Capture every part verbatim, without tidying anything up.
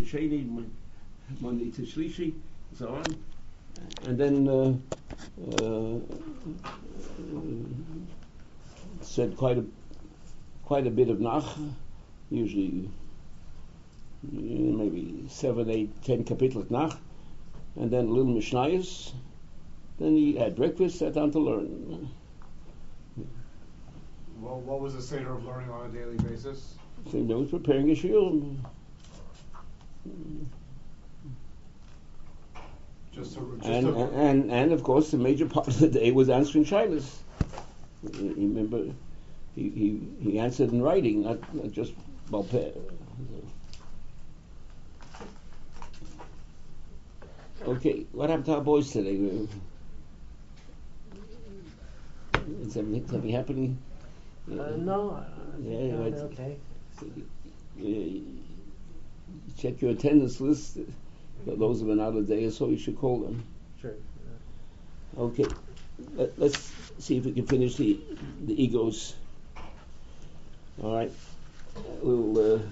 Sheni, Monday to Shlishi, so on. And then uh, uh, said quite a quite a bit of Nach, usually maybe seven, eight, ten kapitlet Nach, and then a little Mishnayos. Then he had breakfast, sat down to learn. Well, what was the seder of learning on a daily basis? So he was preparing a shiur. Just to, just And, to and and of course, the major part of the day was answering shilas. You remember, he, he he answered in writing, not, not just balpeh. Okay, what happened to our boys today? Is something, something happening? Uh, no, I Yeah, think right. they're okay. You check your attendance list. Those who have been out a day or so, you should call them. Sure. Okay, Let, let's see if we can finish the the egos. All right, we'll. Uh,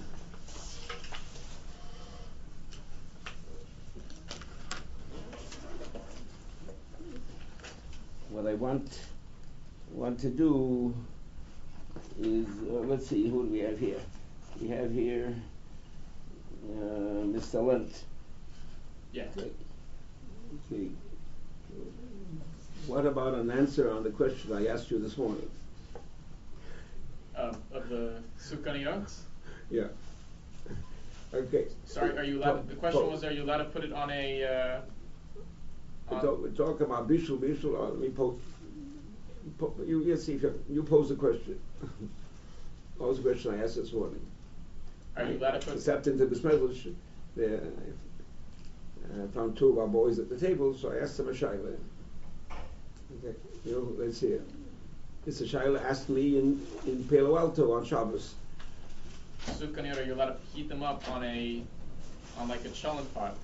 what I want want to do is uh, let's see, who do we have here? We have here uh, Mister Lent. Yeah. Okay. Okay. What about an answer on the question I asked you this morning? Of, of the Sukkaniyot? Yeah. Okay. Sorry, are you allowed? The question was, are you allowed to put it on a? Uh, We're, on talk, we're talking about bishul, bishul. Uh, let me pose. Po, you, you see if you, you pose the question. Pose the question I asked this morning. are you allowed to put? Except into the Smedlish, there. I found two of our boys at the table, so I asked them a shaila. Okay, you know, let's see it. This shaila asked me in, in Palo Alto on Shabbos. Sukkaniyot, are you allowed to heat them up on a, on like a cholent pot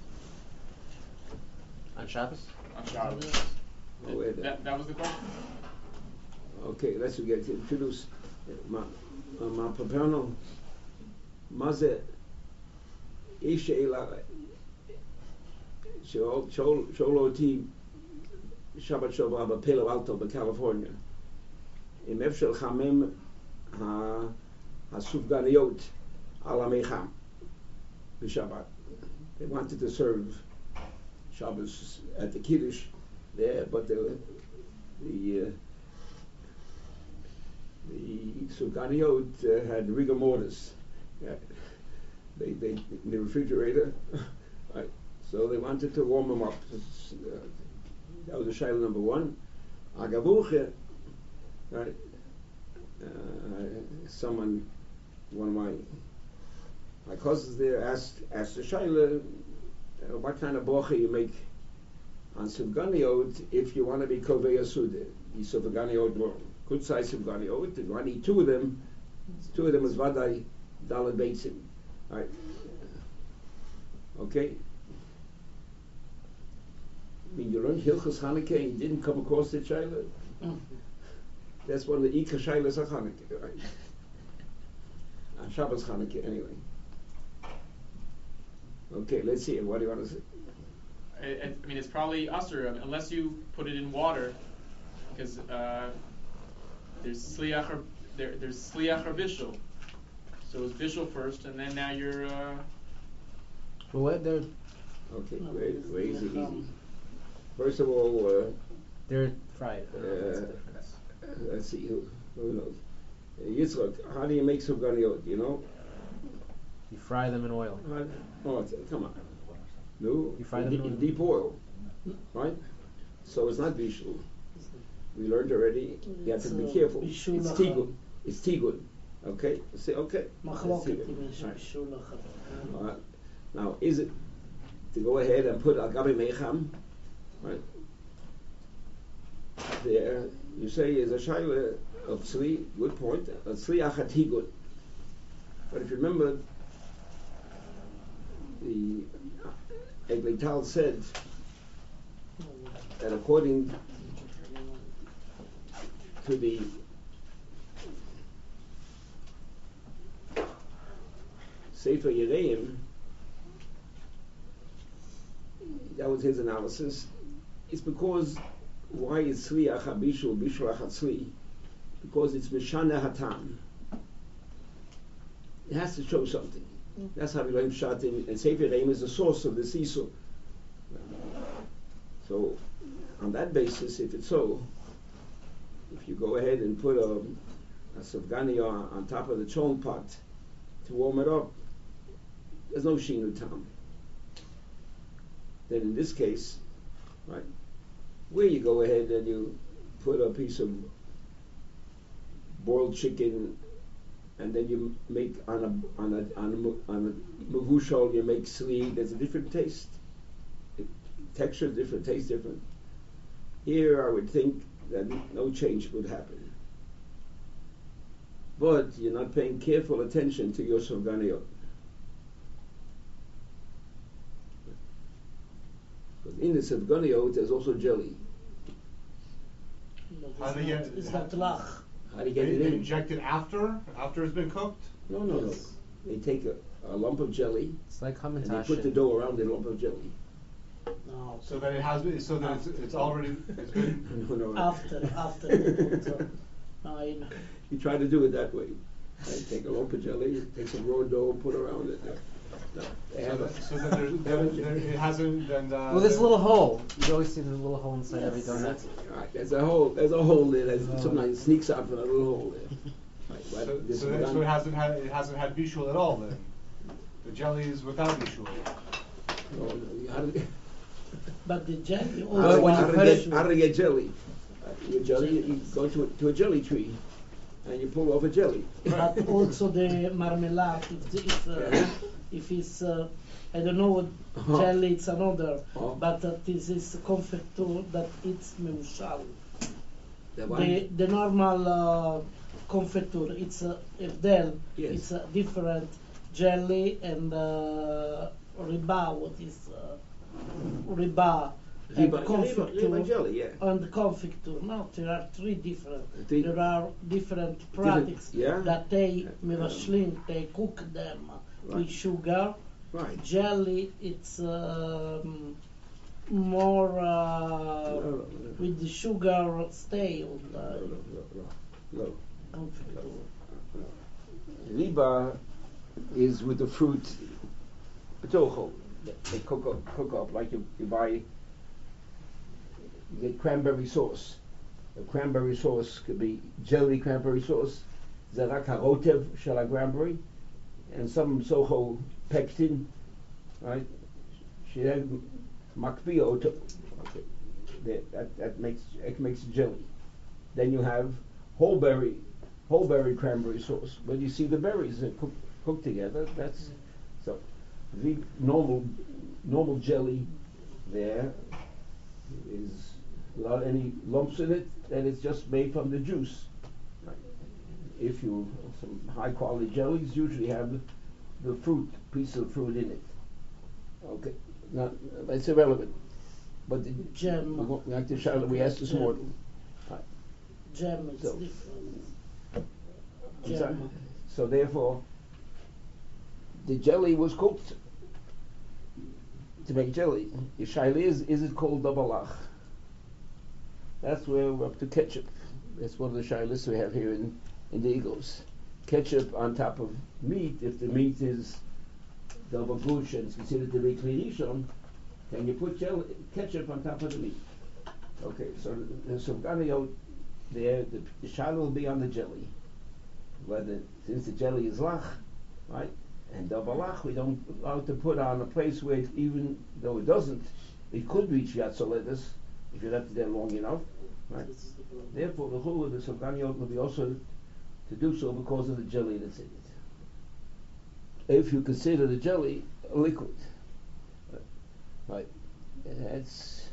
On Shabbos? on Shabbos? Oh, wait, That that was the question. Okay, let's get to introduce my uh, my paperno. Maze Ishaila Shol Shol Sholoti Shabbat Shabbat Palo Alto, California. In Mefshel Chamim ha Hasufganiyot ala Mecham the Shabbat. They wanted to serve Shabbos at the Kiddush there, but the the uh, the Sufganiyot uh, had rigor mortis. Yeah. They they in the refrigerator, right? So they wanted to warm them up. Uh, that was the shaila number one. Agavuche, right? Uh, someone, one of my my cousins there asked asked the shaila, uh, what kind of bocha you make on Sufganiyot if you want to be kovei asude? The Sufganiyot were good size Sufganiyot. If you want to eat two of them, two of them is vadai dalad beitzim. Right. Okay. I mean, you learned Hilchos Hanukkah and you didn't come across the shaila. Mm. That's one of the Ikar shailas of Hanukkah, right? On Shabbos Hanukkah, anyway. Okay, let's see. What do you want to say? I, I mean, it's probably usher unless you put it in water, because uh, there's sliach or there, there's sliach or bishul. So it's bishul first, and then now you're. Uh, Well, what they're Okay, very, very easy, easy. First of all, uh, they're fried. Uh, What's the difference? let's see, who, who knows? Uh, Yitzchak, how do you make Sufganiyot, you know? You fry them in oil. How, oh, it's, come on. No, You fry in, them de- in in deep oil, right? So it's not bishul. We learned already, you have to be careful. It's tigun. It's tigun. Okay? Say, okay. It's tigun. Right. All right. Now, is it to go ahead and put agabe mecham, right? There, you say is a shaila of tzli, good point, a tzli achatigun. But if you remember, the Eglei Tal said that according to the Sefer Yereim, that was his analysis. It's because why is Sliach HaBishul Bishul HaChatzli? Because it's Mishana Hatam. It has to show something. Mm. That's how we learn Pshat, and and Sefer Reim is the source of the Sisu. So, on that basis, if it's so, if you go ahead and put a, a Safgani on, on top of the cholent pot to warm it up, there's no Shinu Tam. Then in this case, right, where you go ahead and you put a piece of boiled chicken, and then you make on a on a on a, mu- on a mavushal, you make sli. There's a different taste, it, texture different, taste different. Here, I would think that no change would happen, but you're not paying careful attention to your sorganiyot. Because in the sorganiyot, there's also jelly. But How it's do you not, get- it's not lach. How do you They, get it they in? inject it after, after it's been cooked? No, no, no. Yes. They take a, a lump of jelly It's like and they hamantash. put the dough around the lump of jelly. No. So that it has, been- so that it's, it's already, it's been, No, no. After, after you put, uh, no, I know. You try to do it that way. Right? Take a lump of jelly, take some raw dough, put around it. No, they so have a, that, so that there's, there, there, it hasn't been, uh. Well, this there- little hole. You always see the little hole inside every Yes. donut. right, there's a hole. There's a hole there. That Oh. sometimes sneaks out from a little hole there. Right, but So, this so, is that, done- so it hasn't had, it hasn't had bishul at all then? The jelly is without bishul. no, no, you- how do- But the jelly how also do- when how you do put you it- get- how do you get jelly? Uh, your jelly, you go to a, to a jelly tree, and you pull off a jelly. but also the marmalade, if, the, if, uh, Yeah. if it's, uh, I don't know what Uh-huh. jelly, it's another, Uh-huh. but uh, this is confecture that it's meushal. The one- The, the normal uh, confecture, it's uh, Evdel, Yes. it's a different jelly and uh, riba, what is uh, riba, and Riba- confecture. riba- riba jelly, yeah. And confecture. No, there are three different. Three- There are different products yeah? that they Uh, mevashlim, they cook them Right. with sugar. Right. Jelly, it's um, more uh, No, no, no. with the sugar stale No, uh, no, no, no, no. confecture. Riba is with the fruit betocho. They cook up, cook up like you, you buy. You get cranberry sauce. The cranberry sauce could be jelly cranberry sauce, zarak harotev shel cranberry, and some soho pectin, right? Shireg makpio to. Okay. That, that that makes it makes jelly. Then you have whole berry, whole berry cranberry sauce. But you see the berries are cooked cooked together. That's so the normal normal jelly there is without any lumps in it, and it's just made from the juice. Right. If you some high quality jellies usually have the, the fruit piece of fruit in it. Okay, now it's irrelevant. But the Gem. we go- like the Charlotte we asked this Gem. morning. Gem, it's So- different. I'm sorry. Gem. So therefore, the jelly was cooked to make jelly. The shaila is, is it called dabalach? That's where we're up to ketchup. That's one of the shailas we have here in, in the Eagles. Ketchup on top of meat, if the meat is double gush and it's considered to be klirishon, can you put jelly, ketchup on top of the meat? Okay, so the sufganiyot there, the, the shaila will be on the jelly. Whether, since the jelly is lach, right, and double lach, we don't allow it to put on a place where it, even though it doesn't, it could reach yatzoletus if you left it there long enough, right? This is the problem. Therefore, the whole of the sufganiyot will be also to do so because of the jelly that's in it. If you consider the jelly a liquid, right, it's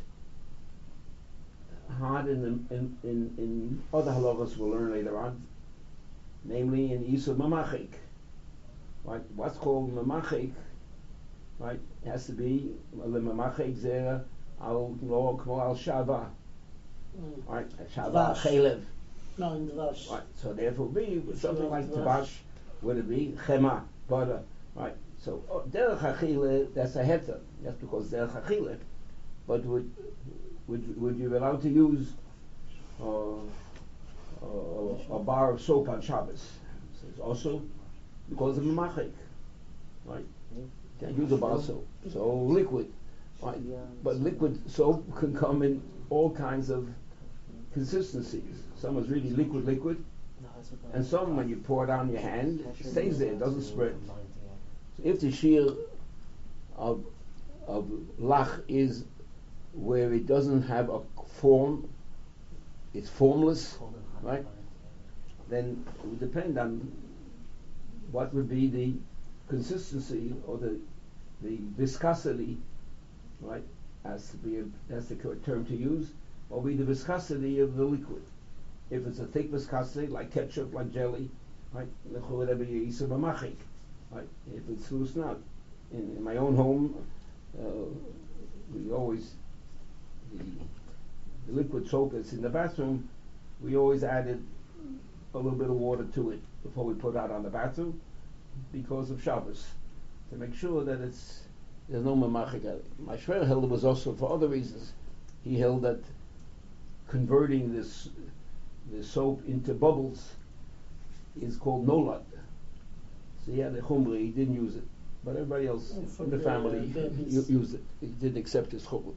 hard in, the, in, in, in other halachas we'll learn later on, namely in Yisur Mamachik. Right, what's called Mamachik, right, has to be the Mamachik Zera al Lo Kmo al Shaba, Mm. right, Shaba Dvash. Chelev. No, in the Vash. Right, so therefore be something have like dvash. tabash, would it be chema, butter, right? So oh, derech achile, that's a heter. That's because derech achile, but would would would you be allowed to use uh, uh, a bar of soap on Shabbos? Says also because of machik, right? Can't use a bar of soap, so liquid, right? But liquid soap can come in all kinds of consistencies. Some is really liquid, liquid, and some when you pour it on your hand, it stays there, it doesn't spread. So if the shear of of lach is where it doesn't have a form, it's formless, right? Then it would depend on what would be the consistency or the the viscosity, right? Has to be a, that's the correct term to use. Or be the viscosity of the liquid. If it's a thick viscosity, like ketchup, like jelly, right? Whatever you eat, right? If it's loose, not. In, in my own home, uh, we always the, the liquid soap that's in the bathroom. We always added a little bit of water to it before we put it out on the bathroom, because of Shabbos, to make sure that it's there's no mamachik. My shver held it was also for other reasons. He held that converting this the soap into bubbles is called nolad. So he had the chumra, he didn't use it, but everybody else Oh, in the, the family babies. u- used it. He didn't accept his chumra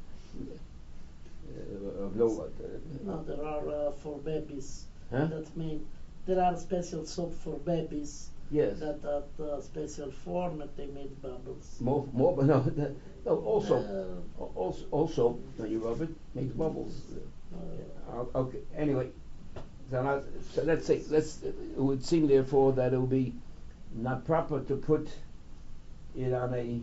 uh, of nolad. No, there are uh, for babies Huh? that made. There are special soap for babies Yes. that that uh, special form that they made bubbles. More, more, but no, that, no. Also, Uh, al- also, also, when you rub it, makes bubbles. uh, Uh, okay. Anyway, so, now, so let's say let's. It would seem therefore that it would be not proper to put it on a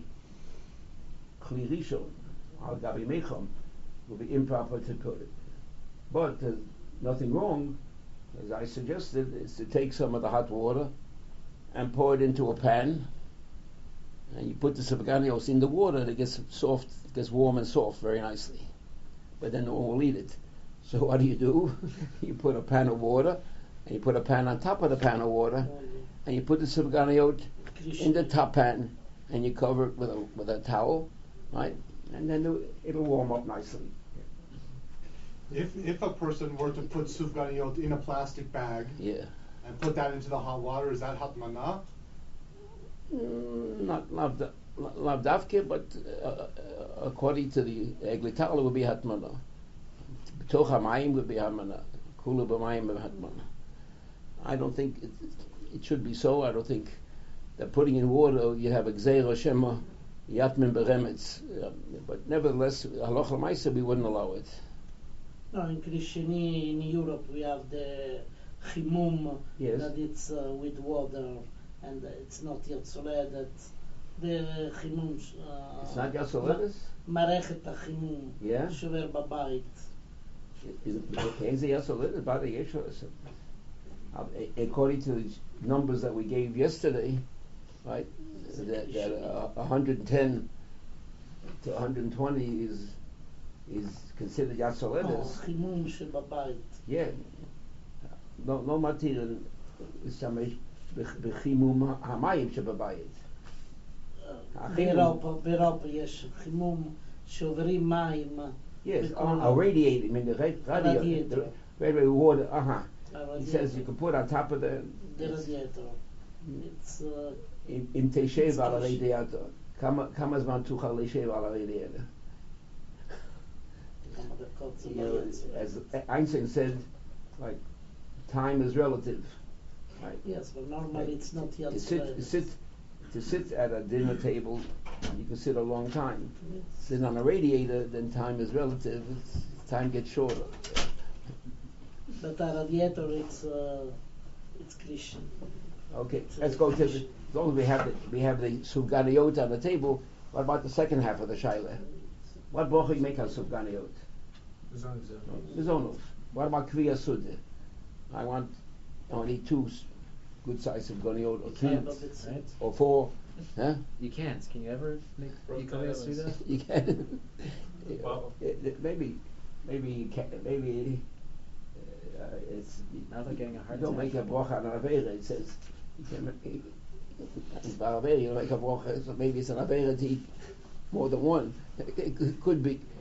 kli rishon, al gabi mecham. It would be improper to put it. But there's nothing wrong, as I suggested, is to take some of the hot water and pour it into a pan, and you put the sufganios in the water, and it gets soft, it gets warm and soft very nicely. But then no one will eat it. So what do you do? You put a pan of water, and you put a pan on top of the pan of water, and you put the sufganiot in the top pan, and you cover it with a with a towel, right? And then it'll, it'll warm up nicely. If if a person were to put sufganiyot in a plastic bag Yeah. and put that into the hot water, is that hatmana? Mm, not lav da- lav davke, but uh, uh, according to the Eglitala would be hatmana. B'toch hamayim would be hatmana. Kula b'mayim would be hatmana. I don't think it, it should be so. I don't think that putting in water you have a gzeira shema yatmin beremetz. Uh, but nevertheless, halacha l'maisa we wouldn't allow it. No, in Krishni in Europe we have the chimum Yes. that it's uh, with water and it's not yet solid. That the chimum. Uh, It's not Yasoledis? מערכת החימום Yeah. שעובר בבית. Is it okay? Is it Yasoledis? By the Yeshua. Uh, according to the numbers that we gave yesterday, right, that, that uh, one hundred ten to one hundred twenty is is considered לא, Yasoledis. חימום שבבית. Yeah. No, no material להשתמש בחימום המים שבבית. החימום. באירופה, באירופה יש חימום שעוברים מים. Yes, בכל a radiator, I mean the radiator, Radiator. the radiator water, uh-huh. הרדיאטור. He says you can put on top of the, ברדיאטור. It's uh, אם תשב על It's הרדיאטור, כמה כמה זמן תוכל לשב על הרדיאטור? כמה דקות זה You know, בעץ. as Einstein said, like, time is relative, right? Yes, but normally it's not yet To sit, to sit, to sit at a dinner table, you can sit a long time. Sit on a radiator, then time is relative, it's, time gets shorter. But הרדיאטור it's uh, it's Christian. Okay, let's go to the, as long as we have the, we have the sufganiyot on the table, what about the second half of the shaila? What bracha you make on sufganiyot? Mizonos. What about kriya sude? I want, I want to eat two s- good sized sufganiyot, or three, Kind of it's- Right? or four, huh? You can't. Can you ever make you come do that? You can. Yeah, maybe, maybe you can, maybe uh, it's. Now they're getting a heart You don't attack. make a bracha on an avera. It says you can make. In Baraveri, you don't make a bracha. So maybe it's an avera to eat more than one. It, it could be.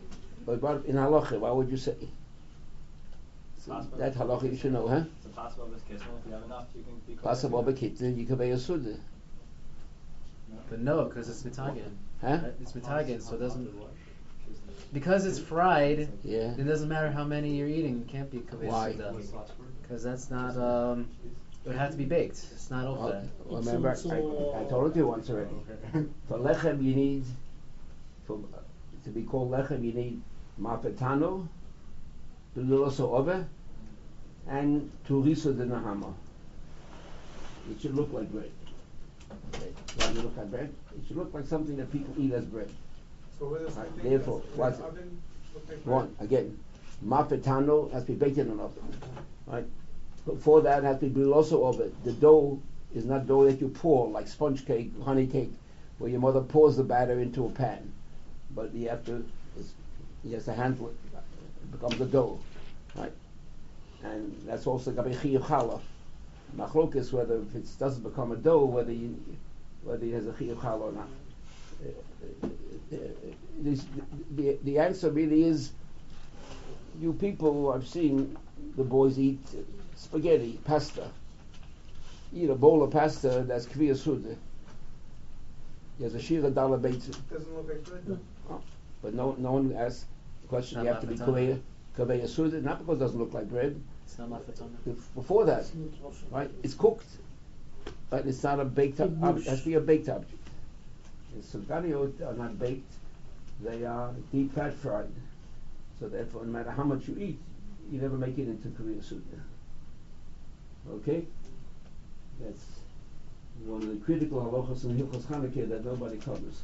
But what in halacha, what would you say? Possible. That halacha you should know, huh? It's a possible b'kittel. If you have enough, you can be. Possible b'kittel, you can be a suda. But no, because it's mitagen. Huh? Right? It's mitagen, so it doesn't. Because it's fried, Yeah. it doesn't matter how many you're eating. It can't be kaveh Why? suda. Because that's not. Um, it would have to be baked. It's not Well, open. well, It's remember, also, I, I told you once already. For lechem, you need, for, to be called lechem, you need mafetano, beluloso ove, and turiso de nahama. It should look like bread. Okay. Why does it look like bread? It should look like something that people eat as bread. So with this Right, thing therefore, that's in what's- the oven, look like One, again, mafetano has to be baked in an oven. Right? Before that, it has to be beluloso ove. The dough is not dough that you pour, like sponge cake, honey cake, where your mother pours the batter into a pan. But you have to, it's, you have to handle it. It becomes a dough, right? And that's also gabi chiyuv challah. Machlokes whether if it doesn't become a dough, whether you, whether it has a chiyuv challah or not. Uh, uh, uh, it is, the the answer really is, you people, I've seen the boys eat spaghetti, pasta. Eat a bowl of pasta that's kviya suda. There's a shira dollar beit. doesn't look like bread. But no, no one asks the question. Not You have to be mafetana. kviya kviya suda, not because it doesn't look like bread. It's not mafetana. Bef- Before that, it's not Rosh right? It's cooked, but it's not a baked. Ob- ob- it has to be a baked object. The sultaniot are not baked; they are deep fat fried. So therefore, no matter how much you eat, you never make it into kviya suda. Okay. That's one of the critical halachos in Hilchos Chanukah that nobody covers.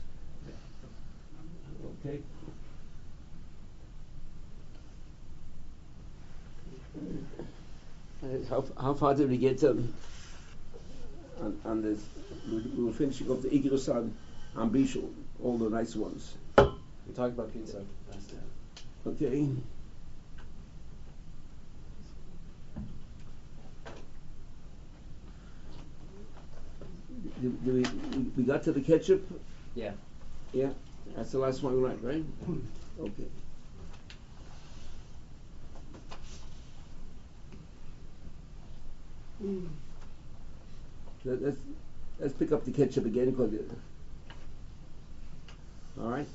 Okay? Uh, How, how far did we get um, on, on this? We, we were finishing off the Igros on, on Bishul, all the nice ones. We talked about pizza. last time. Okay? Do, do we, we, we got to the ketchup? Yeah. Yeah? That's the last one we went, right? Okay. Let, let's, let's pick up the ketchup again. Because it, all right?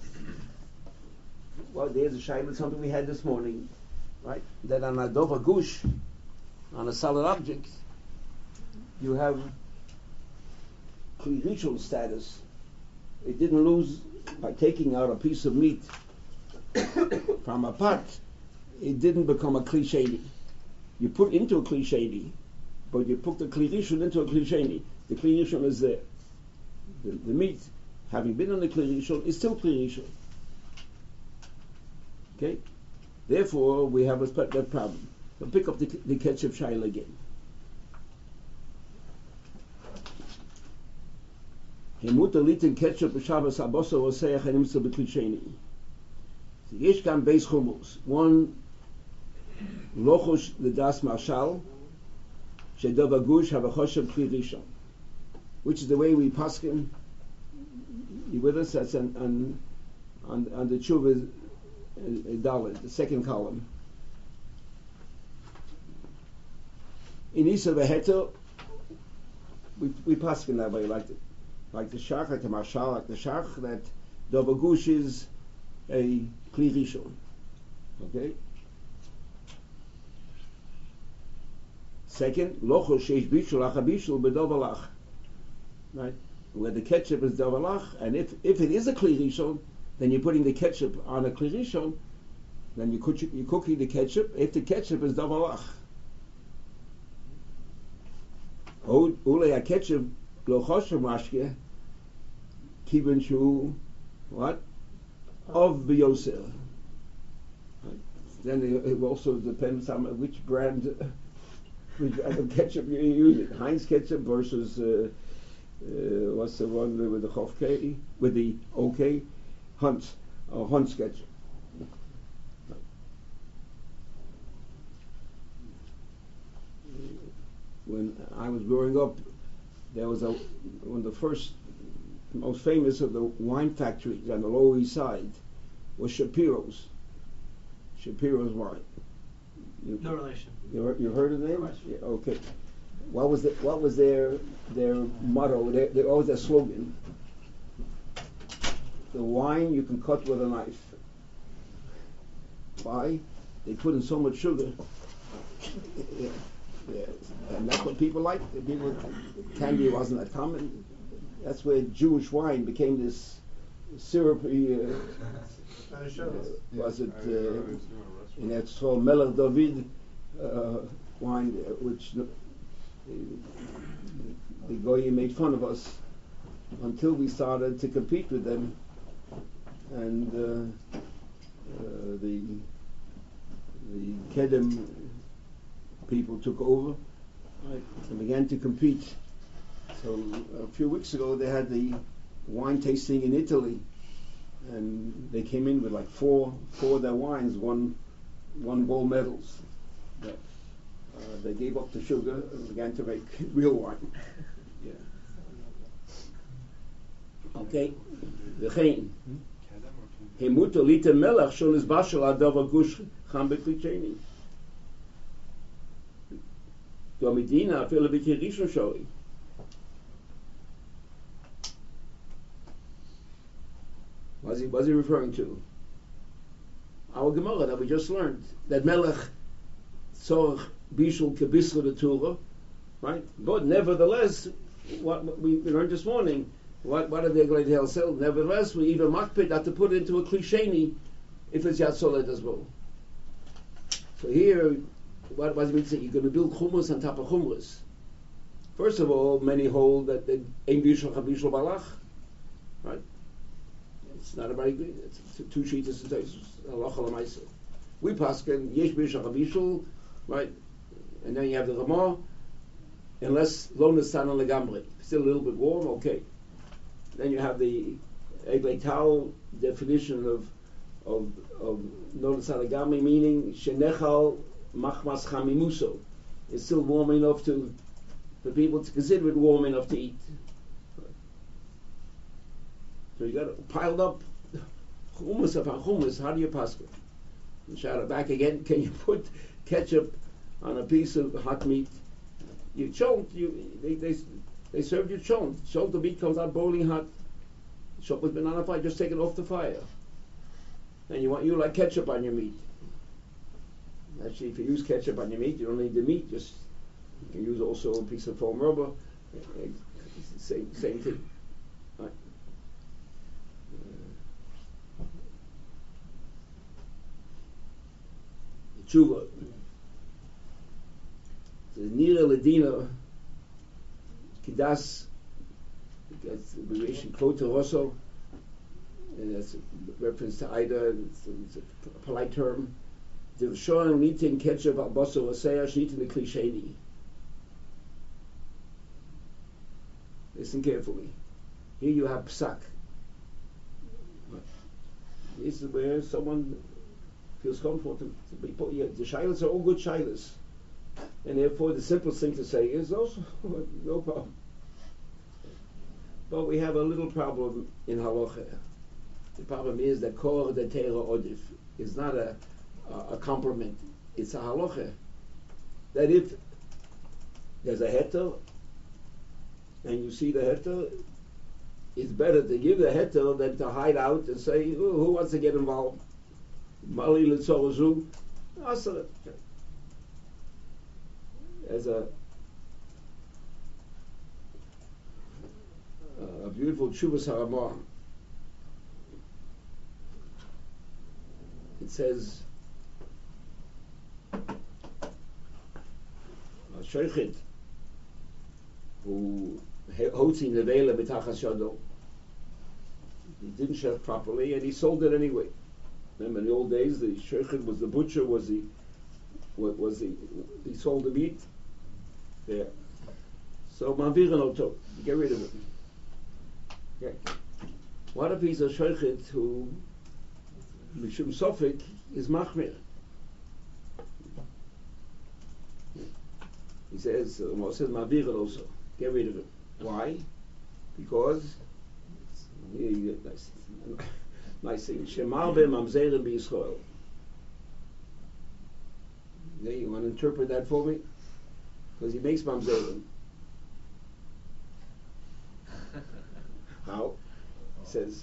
Well, there's a shayla, something we had this morning, right? That on a dova gush, on a solid object, you have kli rishon status. It didn't lose by taking out a piece of meat from a pot. It didn't become a kli sheni. You put into a kli sheni, but you put the kli rishon into a kli sheni. The kli rishon is there. The, the meat, having been on the kli rishon, is still kli rishon. Okay? Therefore, we have a sp- that problem. So pick up the, the ketchup shayla again. Hemuta litin ketchup b'shavas aboso oseach hanimsa b'kli sheni. So yesh kan beis chumos. One lochosh l'das marshal shedov agush havachoshem kli rishon. Which is the way we paskin. You with us? That's on on on, on the tshuva uh, dalet, the second column. In Isa v'heter, we we paskin that way, like the like the shach, like the marshal, like the shach, that Dovagush is a kli rishon. Okay? Second, locho sheish bishul achabishul bedovalach. Right? Where the ketchup is dovalach, and if, if it is a kli rishon, then you're putting the ketchup on a kli rishon, then you cook, you're cooking the ketchup if the ketchup is dovalach. Ule a ketchup lo choshev mashke kiven shu what of biyoser. Then it, it also depends on which brand, which brand of ketchup you're using. Heinz ketchup versus uh, uh, what's the one with the Chofke, with the OK, Hunt or Hunt's ketchup. When I was growing up, there was a one of the first, most famous of the wine factories on the Lower East Side was Shapiro's. Shapiro's wine. You, No relation. You heard, you heard of the name? Right. Yeah, okay. What was the, what was their their motto? Their, their always their slogan. The wine you can cut with a knife. Why? They put in so much sugar. Yeah, yeah. And that's what people like. The people, candy wasn't that common. That's where Jewish wine became this syrupy. Uh, And it shows. uh, was it? Uh, and that's called Melech David uh, wine, uh, which the, the Goyim made fun of us until we started to compete with them, and uh, uh, the the Kedem people took over right, and began to compete. So a few weeks ago they had the wine tasting in Italy, and they came in with like four four of their wines, won won gold medals. But, uh, they gave up the sugar and began to make real wine. Yeah. Okay. וכן, הימותו ליטר מלח schon is בשל הדבר גוש חם בקליצ'ני. דו המדינה אפילו ביתי ראשון שלי. What's he, what's he referring to? Our Gemara that we just learned, that melech tzorach bishul kebisra the Torah, right? But nevertheless, what we learned this morning, what what are they going to tell sell? Nevertheless, we even makpid that to put it into a klisheni if it's yat solid as well. So here, what what does it mean to say? You're going to build chumras on top of chumras. First of all, many hold that the ein bishul chabishul balach, right? It's not a very good. It's two sheets of halacha l'maisa. We paskin yesh bishul chabishul, right? And then you have the Ramah, unless lo nesan legamri, still a little bit warm, okay. Then you have the Eglei Tal definition of of of lo nesan legamri, meaning shenechal machmas chamimuso. It's still warm enough to for people to consider it warm enough to eat. So you got it piled up hummus upon hummus. How do you pass it? And shout it back again. Can you put ketchup on a piece of hot meat? You chont. You they they they served you chont. Chont, the meat comes out boiling hot. Chont has been on a fire. Just take it off the fire. And you want you like ketchup on your meat. Actually, if you use ketchup on your meat, you don't need the meat. Just you can use also a piece of foam rubber. Same same thing. Right. Tshuva. The Nira Ladina Kidas, that's the abbreviation Klota Rosso, and that's a reference to Ida, it's a, it's a polite term. The Shorim Nitin Ketchup Al Basar Osea Shnitin the Klisheni. Listen carefully. Here you have Psak. This is where someone feels comfortable to, to be put. Yeah, the shilas are all good shilas, and therefore the simplest thing to say is also no problem. But we have a little problem in halacha. The problem is that kor the teira odif is not a, a a compliment. It's a halacha that if there's a heter and you see the heter, it's better to give the heter than to hide out and say, oh, who wants to get involved? Mali l'tzorazu, asar. As a a beautiful Tshuvas Haramah, it says, a sheikhid who holds in the vela b'tachas yado, he didn't shech properly and he sold it anyway. Remember in the old days, the sheikhid was the butcher, was the what was the he sold the meat there. So mavirin oto, get rid of it. Okay. What if he's a sheikhid who mishum sofik is machmir? He says, uh, says mavirin also, get rid of it. Why? Because he, nice, nice thing. Shemar be mamzerim b'Yisrael. Okay, you want to interpret that for me? Because he makes mamzerim. How? He says,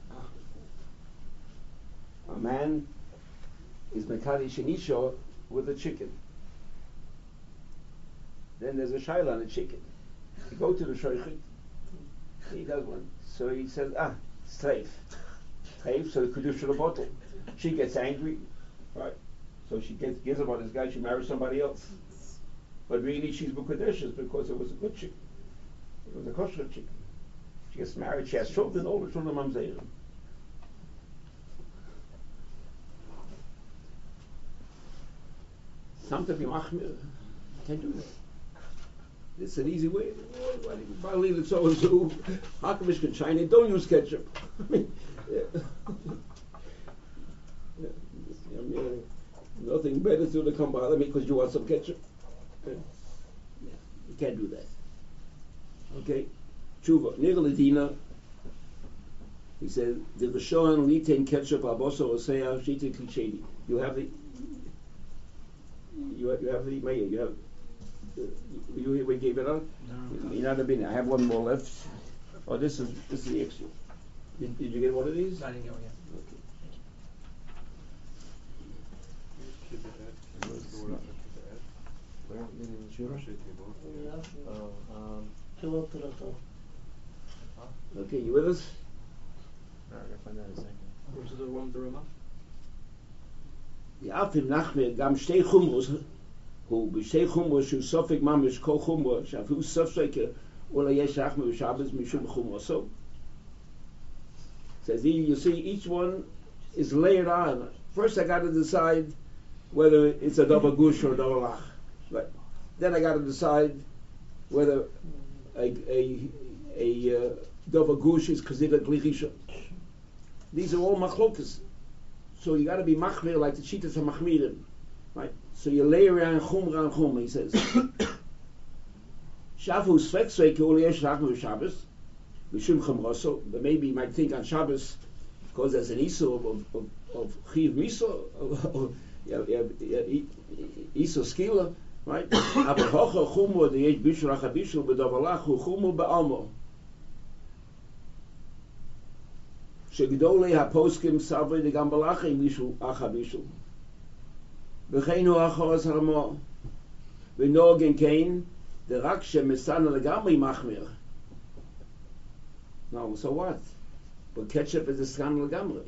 a man is mekadish an isha with a chicken. Then there's a shaila on a chicken. You go to the shaykhit, he does one. So he says, ah, slave. Slave, so the kedusha of the bottle. She gets angry, right? So she gets, gives about this guy, she marries somebody else. But really she's Bukadesh's because it was a good chicken. It was a kosher chicken. She gets married, she has children, all the children are mamzerim. Sometimes you machmir, can't do that. It's an easy way. Why do you buy a little so and so? How come can China don't use ketchup? I mean, yeah. Yeah. I mean, uh, nothing better to come bother me because you want some ketchup. Yeah. Yeah. You can't do that. Okay, tshuva. Nigel he said, the Rishon litain ketchup aboso osea shita klisheni. You have the, you have, you have the, you have. Uh, you we gave it up. No, you're not a bin. I have one more left. Oh, this is this is the extra. Did, did you get one of these? I didn't get one yet. Okay. Okay, you with us? Alright, I'll find that in a second. Which is the one with the Rama? The Afim Nachmir gam shtei chumros hu b'shtei chumros shu sofik mamish kol chumros shafu sofik ola yesh achmir v'shabbos mishum chumroso. Says you see each one is layered on. First I got to decide whether it's a double gush or a double lach. Right. Then I got to decide whether a a a uh, double gush is considered glichisha. These are all machlokas. So you got to be machmir like the cheetahs of machmirim, right? So you layer on chumra and chumra. He says, "Shavu svek svek uliyesh rachmu Shabbos mishum chumroso." But maybe you might think on Shabbos because there's an issue of of of, of chiv miso, of iso skila, right? Aber hocha chumra the yesh bishul achabishul b'davalachu chumra be'almo. שגדולי הפוסקים סברי דגם בלחי מישהו אחא בישהו וכן הוא אחורס הרמו ונוגן כן דרק שמסנה לגמרי מחמיר. No, so what? But ketchup is a scan לגמרי.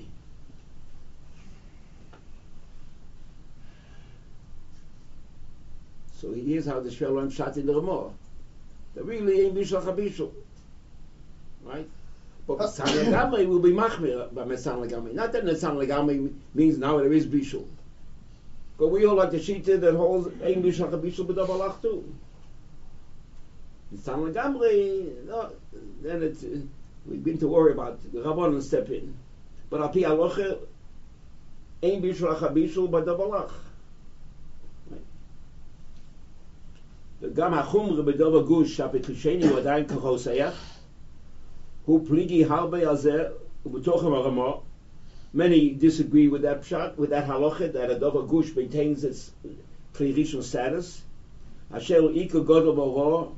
So here's how the Shalom shot in the Ramah. There really ain't bishul achא bishul, right? But Mesan Legamri will be machmir by Mesan Legamri. Not that Mesan Legamri means now there is bishul. But we all like the shita that holds ein bishul bishul b'dabalach too. Mesan Legamri, no, then it's uh, we begin to worry about the Rabbanon step in. But al pi halacha ein bishul bishul b'dabalach. The gam hachumra b'davar gush shapit chisheni wadayin kachosayach. Who pligi harbe azeh ubetochem harama. Many disagree with that pshat, with that halacha that a davar gush maintains its kli rishon status. Asher ika gadol b'ro.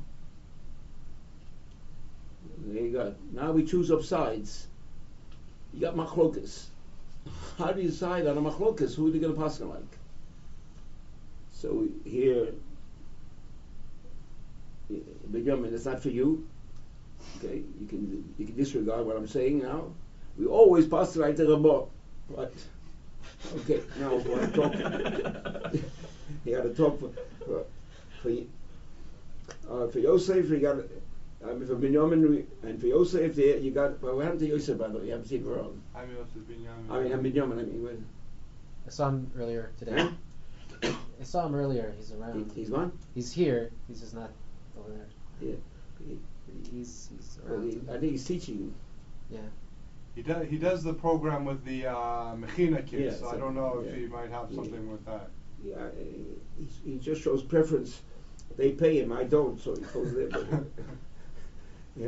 There you go. Now we choose up sides. You got machlokas. How do you decide on a machlokas? Who are they going to pass like? So here, Benjamin, it's not for you. Okay, you can you can disregard what I'm saying now. We always pass right to Ramah, right? Okay, now we're talking. You got to talk for for for, uh, for Yosef. You got um, for Binyamin and for Yosef. There you got. Well, what happened to Yosef? By the way, you haven't seen her on. I'm Yosef Binyamin. I mean, I'm Binyamin. I mean, when, I saw him earlier today. I saw him earlier. He's around. he, he's gone. He's here. He's just not over there. Yeah. He, He's he's well, around. he, I think he's teaching. Yeah. He does. He does the program with the uh, Mechina kids. Yeah, so I so- don't know yeah. if he might have Yeah. something with that. Yeah, uh, he, he just shows preference. They pay him, I don't, so he goes there. But, yeah.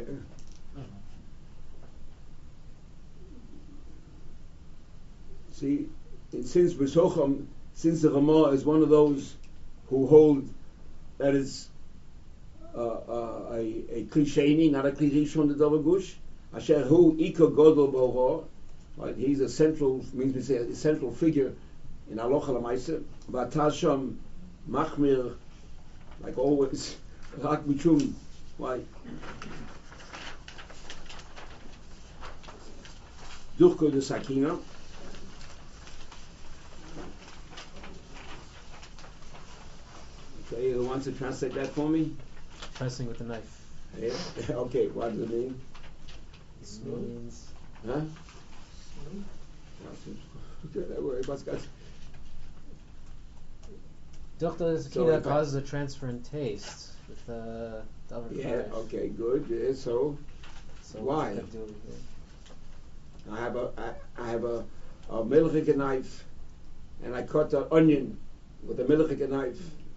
See, and since Besocham, since the Ramah is one of those who hold that is uh, uh, a, a klisheni, not a klishon the Dover Gush. Asher hu iko godol b'horo. Right, he's a central, means we say a central figure in Halacha L'Maaseh. V'atasham machmir, like always, rak michum. Why? Duchko de Sakina. Okay, who wants to translate that for me? Pressing with the knife. Yeah. Okay, what does it mean? This means Huh? Don't worry about that. Duchta So Sakina if I- causes a transfer in taste with the the other Yeah, flesh. okay, good. Yeah, so So Why? what does that do over here? I have a I, I have a, a milchike knife, and I cut an onion with a milchike knife.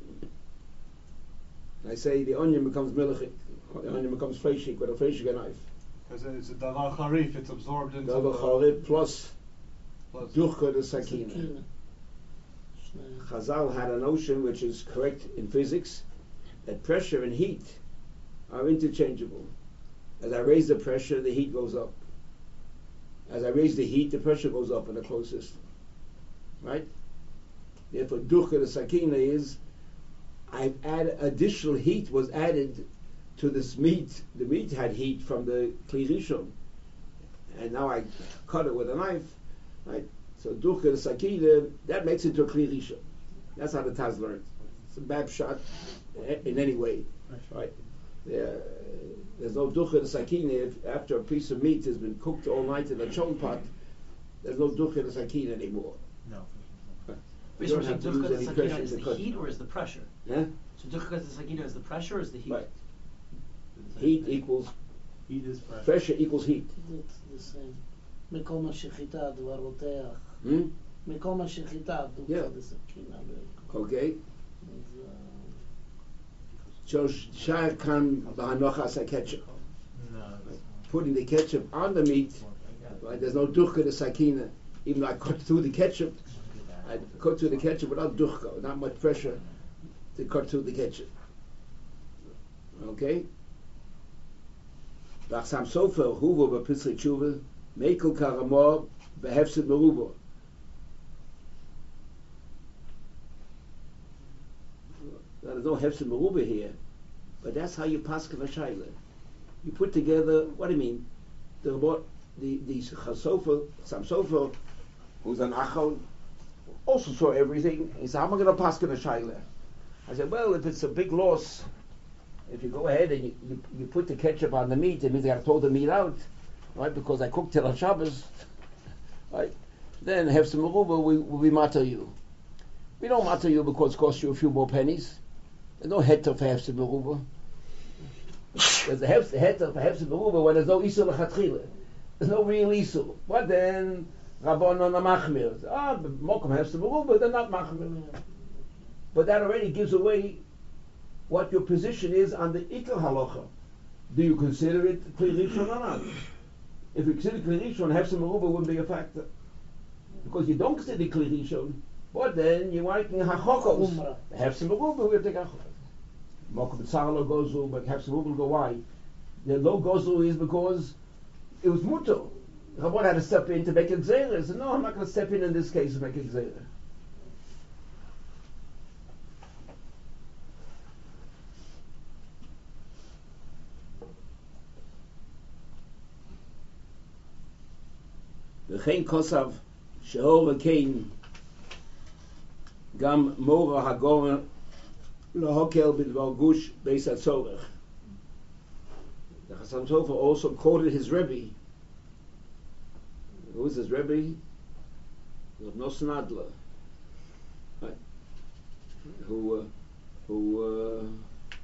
And I say the onion becomes milchik, the onion becomes freshik with a freshik knife. Because it's a davar charif, it's absorbed into Double the... charib plus plus- duchka de sakina. Sakina. Shnei. Chazal had a notion which is correct in physics, that pressure and heat are interchangeable. As I raise the pressure, the heat goes up. As I raise the heat, the pressure goes up in a closed system. Right? Therefore, duchka de sakina is, I've added, additional heat was added to this meat. The meat had heat from the kli rishon, and now I cut it with a knife. Right? So duchka de sakina, that makes it to a kli rishon. That's how the Taz learned. It's a bad shot in any way. Right? There, there's no ducha de sakina if after a piece of meat has been cooked all night in a chon pot. There's no ducha de sakina anymore. No. You Wait, don't so have to Duchka use any Sakina pressure is to the cut. heat or is the pressure? Yeah? So Duchka Sakina is the pressure or is the heat? Right. Heat equals Heat is pressure. pressure equals heat. It's the same. מקום השחיטה דבר רותח. Hmm? מקום השחיטה Yeah. דווקא בסכינה. Okay. אז, אה, So shar kan b'hanochas ketchup. No. Putting the ketchup on the meat. Right? There's no ducha de sakina. Even though I cut through the ketchup, I cut through the ketchup without ducha, not much pressure to cut through the ketchup. Okay? B'achsam sofer huvo b'pisri tshuva meikol karamor behefsid merubo. There's no hefsid meruba here, but that's how you paska v'shayla. You put together. What do you mean? The Ramot- the the chasofer, Sam Sofer, who's an achon, also saw everything. He said, "How am I going to paska v'shayla?" I said, "Well, if it's a big loss, if you go ahead and you, you, you put the ketchup on the meat, it means I got to throw the meat out, right? Because I cooked till on Shabbos, right? Then have some meruba, we will be matter you. We don't matter you because it costs you a few more pennies. There's no heter for hefsed meruba. There's a hefsed heter for hefsed meruba when there's no isur lechatchila. There's no real isur. But then Rabbanon machmir. Ah, mokum hefsed meruba, they're not machmir. But that already gives away what your position is on the ikar halacha. Do you consider it kli rishon or not? If you consider kli rishon, hefsed meruba wouldn't be a factor. Because you don't consider kli rishon, but then you're writing hachokos. Umrah. Hefsed meruba, we have to take hachokos. Mokum b'tzara lo gozu, but hefsed meruba go why? The lo gozu is because it was mutter. Rabban had to step in to make a gzera. He said, no, I'm not going to step in in this case to make a gzera. וכן כוסף שאור וקיין גם מורה הגורן להוקל בדבר גוש בייס הצורך. The Chasam Sofer also quoted his Rebbe. Who is his Rebbe? Rav Nosson Adler, right? Who, uh, who, uh,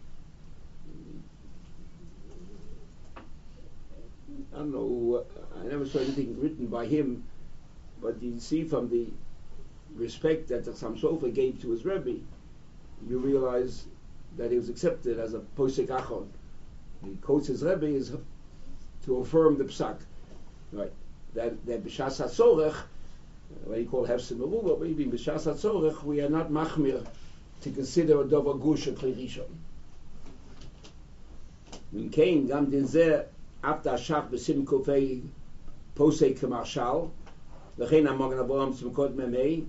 I don't know, I never saw anything written by him, but you see from the respect that the Chasam Sofer gave to his Rebbe, you realize that he was accepted as a posek achon. He quotes his Rebbe is to affirm the psak, right? That that b'shas hatzorech, what he called hefsed meruba, maybe b'shas hatzorech, we are not machmir to consider a Dover Gush a Kli Rishon. When came Gam Din Zeh after Shach Besim Kofei Posei Kemarshal, V'chein HaMagen Avraham Tzimkot Memei.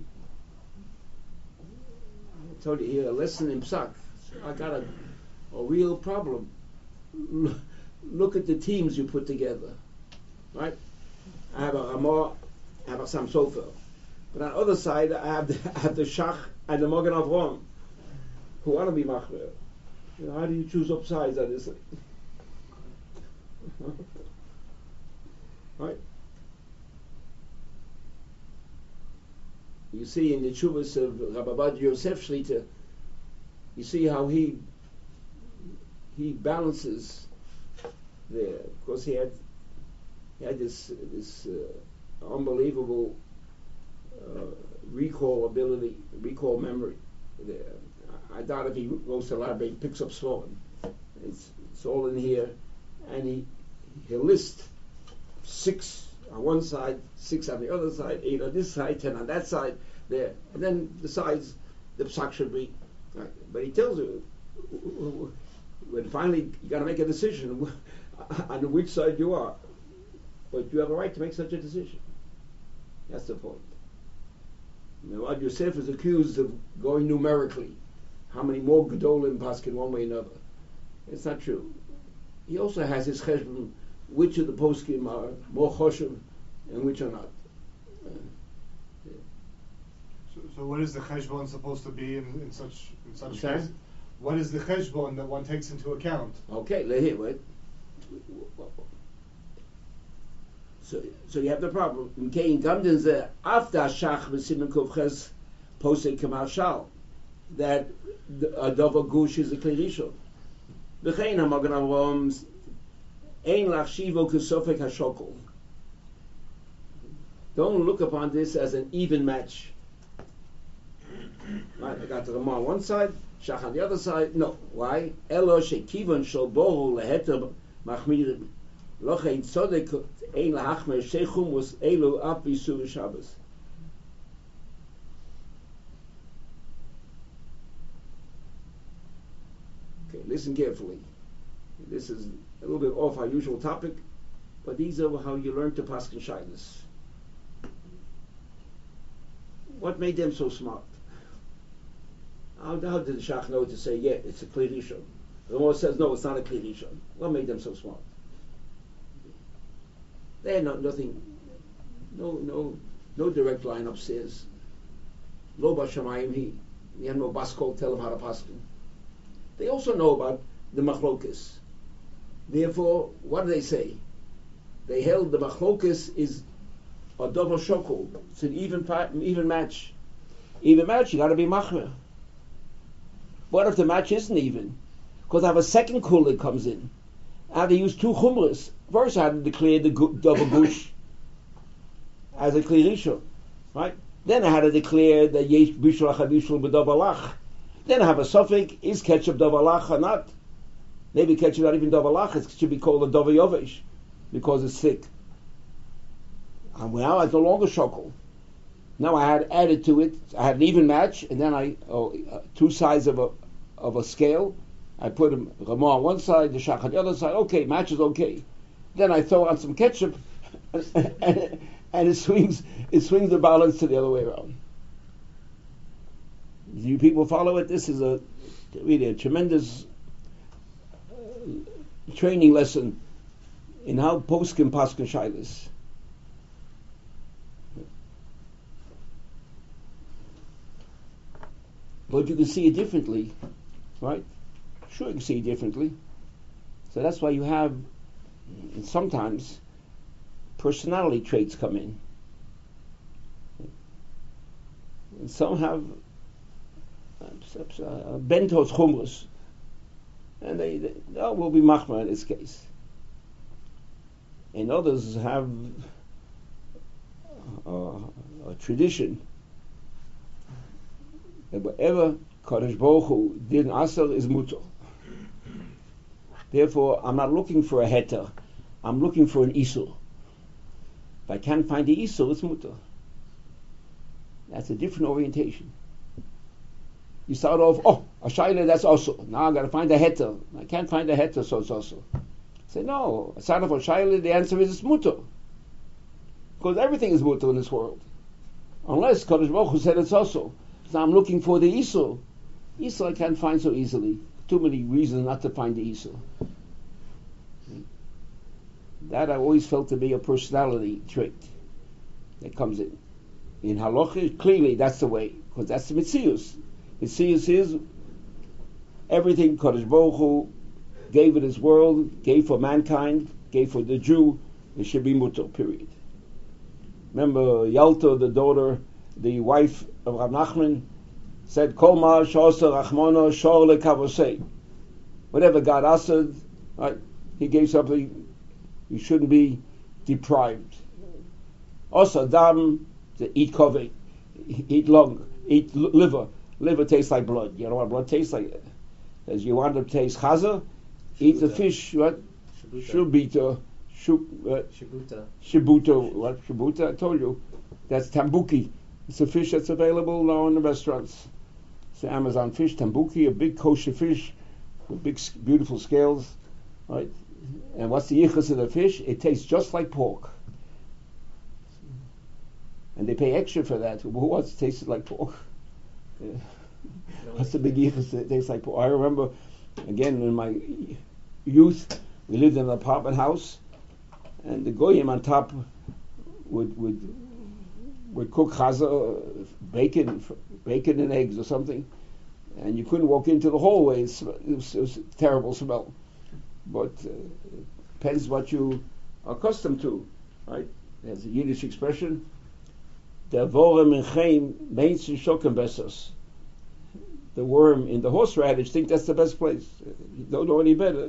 I told you here a lesson in Psak. I got a, a real problem. L- look at the teams you put together, right? I have a Ramah, I have a Sam Sofer. But on the other side, I have the, I have the Shach and the Magen Avraham, who want to be Machmer. You know, how do you choose upsides on this? Right? You see in the Chuvas of Rabbi Bad Yosef Shlita, you see how he he balances there. Of course, he had he had this this uh, unbelievable uh, recall ability, recall memory. There, I doubt if he goes to the library, he picks up Sloan. It's it's all in here, and he he'll list six on one side, six on the other side, eight on this side, ten on that side, there, and then decides the psak should be. Right. But he tells you when finally you got to make a decision on which side you are, but you have a right to make such a decision. That's the point. Now, Yosef is accused of going numerically. How many more gedolim paskin one way or another? It's not true. He also has his cheshbon, which of the poskim are more choshev and which are not. Uh, yeah. So, so what is the cheshbon supposed to be in, in such in such Sorry? case? What is the cheshbon that one takes into account? Okay, let here, wait. So, so you have the problem. In Kain Gamden ze after Shach v'Simen Kovches posei Kemarshal that a Dover Gush is a Kli Rishon. V'chein HaMagen Avraham ein lachshivo kesofek hashokol. Don't look upon this as an even match. Right, I got the Ramah on one side, Shach on the other side. No, why? Elo shekivon shel bohu leheter machmirim. Lochein tzodek ein lahachmer sheichum was elu ap visu v'Shabbos. Okay, listen carefully. This is a little bit off our usual topic, but these are how you learn to paskin shaylos. What made them so smart? How, how did the Shach know to say, yeah, it's a Kli Rishon? The Ramah says, no, it's not a Kli Rishon. What made them so smart? They had no, nothing, no, no, no direct line upstairs. Lo b'shamayim he, he had no baskol tell them how to paskin. They also know about the machlokas. Therefore, what do they say? They held the machlokas is a double shokol. It's an even even match. Even match, you got to be machmer. What if the match isn't even? Because I have a second kul that comes in. I have to use two chumras. First, I had to declare the gu- double gush as a Kli Rishon, right? Then I had to declare the yesh bishul achabishul b'davalach. Then I have a suffix: is ketchup davalach or not? Maybe ketchup not even davalach. It should be called a davayovish because it's thick. And now it's no longer shokol. Now I had added to it. I had an even match, and then I oh, uh, two sides of a of a scale. I put a Ramah on one side, the Shach on the other side. Okay, match is okay. Then I throw on some ketchup, and, and it swings it swings the balance to the other way around. Do you people follow it? This is a really a tremendous uh, training lesson in how poskim paskin shaylos. But you can see it differently, right? Sure, you can see it differently. So that's why you have sometimes personality traits come in. And some have uh, bentos chumrus, and they, they oh, will be machmer in this case. And others have uh, a tradition that whatever Kadosh Baruch Hu did in Asar is mutter. Therefore, I'm not looking for a heter. I'm looking for an isur. If I can't find the isur, it's mutter. That's a different orientation. You start off, oh, a shaila, that's also. Now I got to find a heter. I can't find a heter, so it's also. Say no. I start off a shaila. The answer is it's mutter, because everything is mutter in this world, unless Kadosh Baruch Hu said it's also. So I'm looking for the isur. Isur I can't find so easily. Too many reasons not to find the isur. That I always felt to be a personality trait that comes in. In halacha, clearly that's the way, because that's the mitzius. Mitzius is everything Kadosh Baruch Hu gave in His world, gave for mankind, gave for the Jew. It should be mutter. Period. Remember Yalta, the daughter, the wife of Rav Nachman, said, "Kol ma sh'asa Rachmana shor lekavosei." Whatever God asked, right, He gave something. You shouldn't be deprived. Also, dam, to eat kovei, eat lung, eat l- liver. Liver tastes like blood. You know what blood tastes like? As you want to taste chaza, eat the fish. What? Shubita. Shub, uh, Shibuta. Shibuta. What? Shibuta? I told you. That's tambuki. It's a fish that's available now in the restaurants. It's the Amazon fish, tambuki, a big kosher fish with big, beautiful scales. Right? And what's the yichus of the fish? It tastes just like pork. And they pay extra for that. Who wants to taste it like pork? Yeah. What's the big yichus? It tastes like pork. I remember, again, in my youth, we lived in an apartment house, and the goyim on top would would would cook chaza, bacon, bacon and eggs or something, and you couldn't walk into the hallway. It was, it was a terrible smell. But uh, depends what you are accustomed to, right? There's a Yiddish expression, "Der Worm in Chaim meins in Shoken Bessers." The worm in the horseradish think that's the best place. You don't know any better.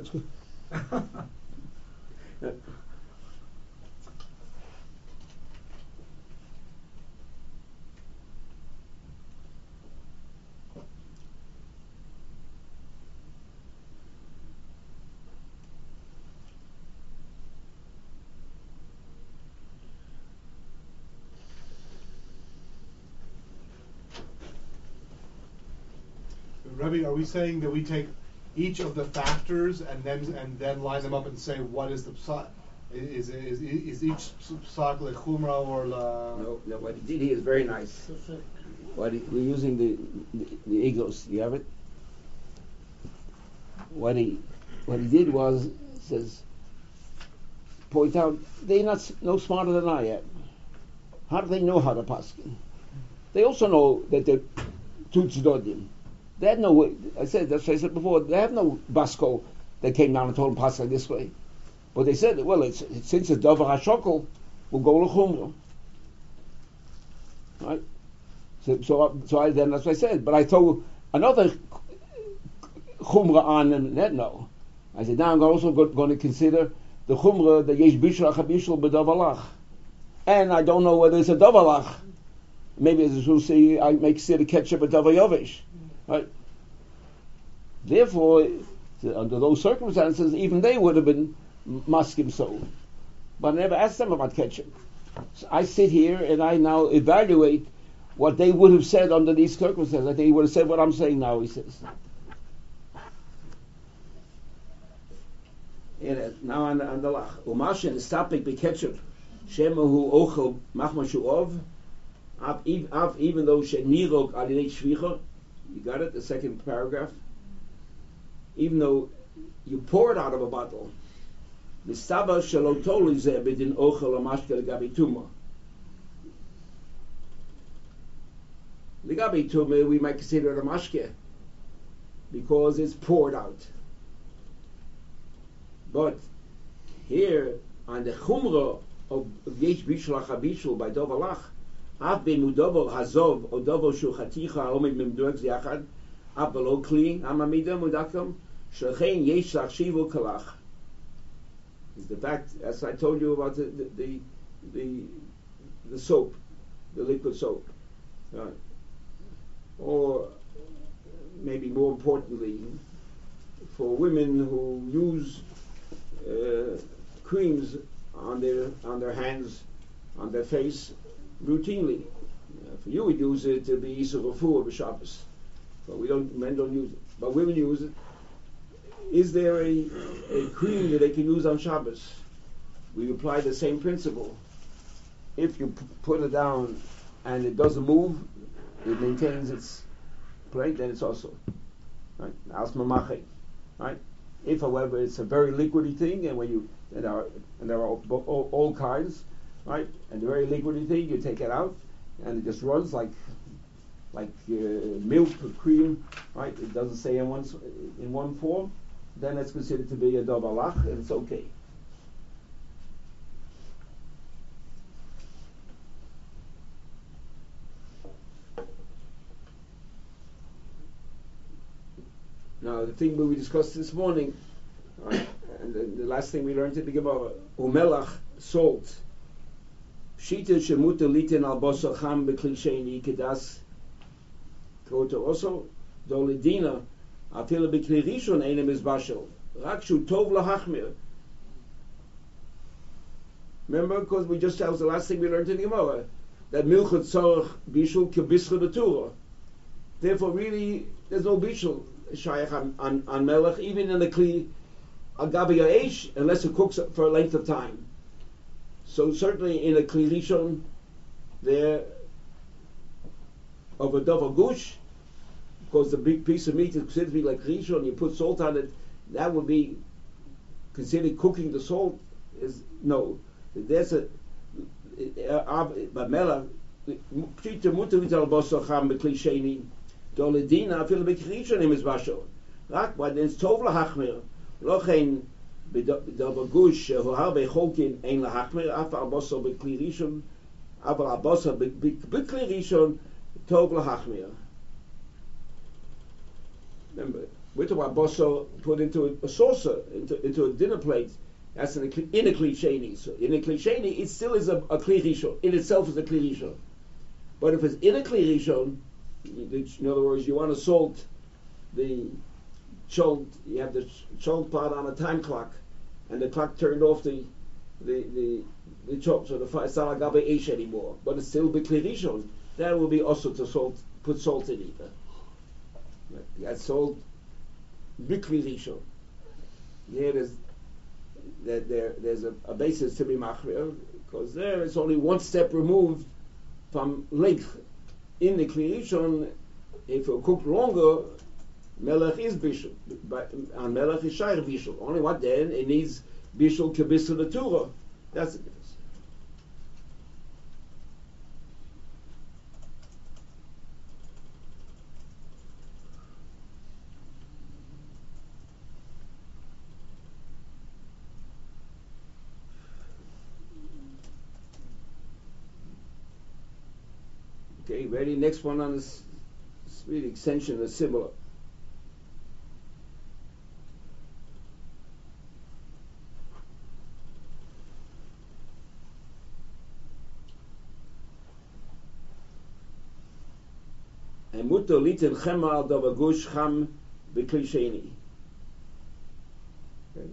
Rebbe, are we saying that we take each of the factors and then and then line them up and say what is the psak? Is is is each psak like chumra or la? No, no. What he did here is very nice. What he, we're using the, the the egos. You have it. What he what he did was says point out they're not s- no smarter than I am. How do they know how to paskin? They also know that they're two tzdodim. They had no, I said, that's what I said before, they have no Basco that came down and told them Pascha this way. But they said, well, it's, it's, since it's Dover HaShokel, we'll go to Chumrah. Right? So, so, so I, then that's what I said. But I told another Chumrah on and that no. I said, now I'm also go, going to consider the Chumrah, the Yesh Bishul HaChabishul B'Dovalach. And I don't know whether it's a Dovalach. Maybe as we'll see, I make consider ketchup a Dovayovish. Right. Therefore, under those circumstances, even they would have been maskim so. But I never asked them about ketchup. So I sit here and I now evaluate what they would have said under these circumstances. I think he would have said what I'm saying now, he says. Now on the, on the lach. Umashin is topic be ketchup. Shemahu ochel machmashu ov. Even though she nirog alidei shvicha. You got it? The second paragraph. Even though you pour it out of a bottle, Mistaba shelo tolu zeh b'din ochel amashke legabi tuma. Legabi tuma, we might consider it a mashke because it's poured out. But here on the chumrah of yesh bishul achabishul by dovalach. אף במודובו הזוב או דובו שהוא חתיכה העומד במדורג זה יחד אף בלא כלי המעמידה מודקם שלכן יש להחשיבו כלך. Is the fact, as I told you about the the the, the soap, the liquid soap, uh, or maybe more importantly for women who use uh, creams on their on their hands, on their face routinely. Uh, for you, we use it to be Yisur Refuah b'Shabbos. but we don't, men don't use it. But women use it. Is there a, a cream that they can use on Shabbos? We apply the same principle. If you p- put it down and it doesn't move, it maintains its plate, then it's also right. Asma mache, right? If, however, it's a very liquidy thing, and when you and there are and there are all, all, all kinds, right? And the very liquidy thing, you take it out, and it just runs like like uh, milk or cream, right? It doesn't say in one s- in one form. Then it's considered to be a dabalach, and it's okay. Now, the thing that we discussed this morning, right, and the, the last thing we learned in the Gemara, umelach, salt. Pshita shemuta litin al basar cham bekli sheni kedas koto also dolidina afila bekli rishon einem is bashel rak shu tov lahachmir. Remember, because we just that was the last thing we learned in the Gemara, that milchut tzorach bishul kebischa betura. Therefore, really, there's no bishul shayach on, on, on melech, even in the kli agabi ha'esh, unless it cooks for a length of time. So certainly in a kli rishon, there of a davar gush, because the big piece of meat is considered to be like rishon, you put salt on it, that would be considered cooking the salt. Is no, there's a but melech pshita mutar lital basar cham bekli sheni. Doledina afil bekrishon im izbashol. Rak when it's tov lahachmir, lochein bedabagush hu harbe cholkin ein lahachmir af abosor bekli rishon, af abosor bekli rishon tov lahachmir. Remember, we're talking about bosor put into a, a saucer, into, into a dinner plate. That's in a, in a kli sheni. So in a kli sheni, it still is a, a kli rishon. In itself is a kli rishon. But if it's in a kli rishon, in other words, you want to salt the chol, you have the chol pot on a time clock, and the clock turned off the the the, the chol, so the fire it's not agabe eish anymore, but it's still bekli rishon. That will be also to salt, put salt in it. That's salt bekli rishon. Here there's that there there's a, a basis to be machmir, because there it's only one step removed from length. In the kli rishon, if you cook longer, melech is bishul. But on melech is shayr bishul. Only what then? It needs bishul kebisur l'tura. That's the difference. Okay, ready? Next one on this, this really extension is similar. And mutter litin chema al davagush cham bekli sheni. Okay.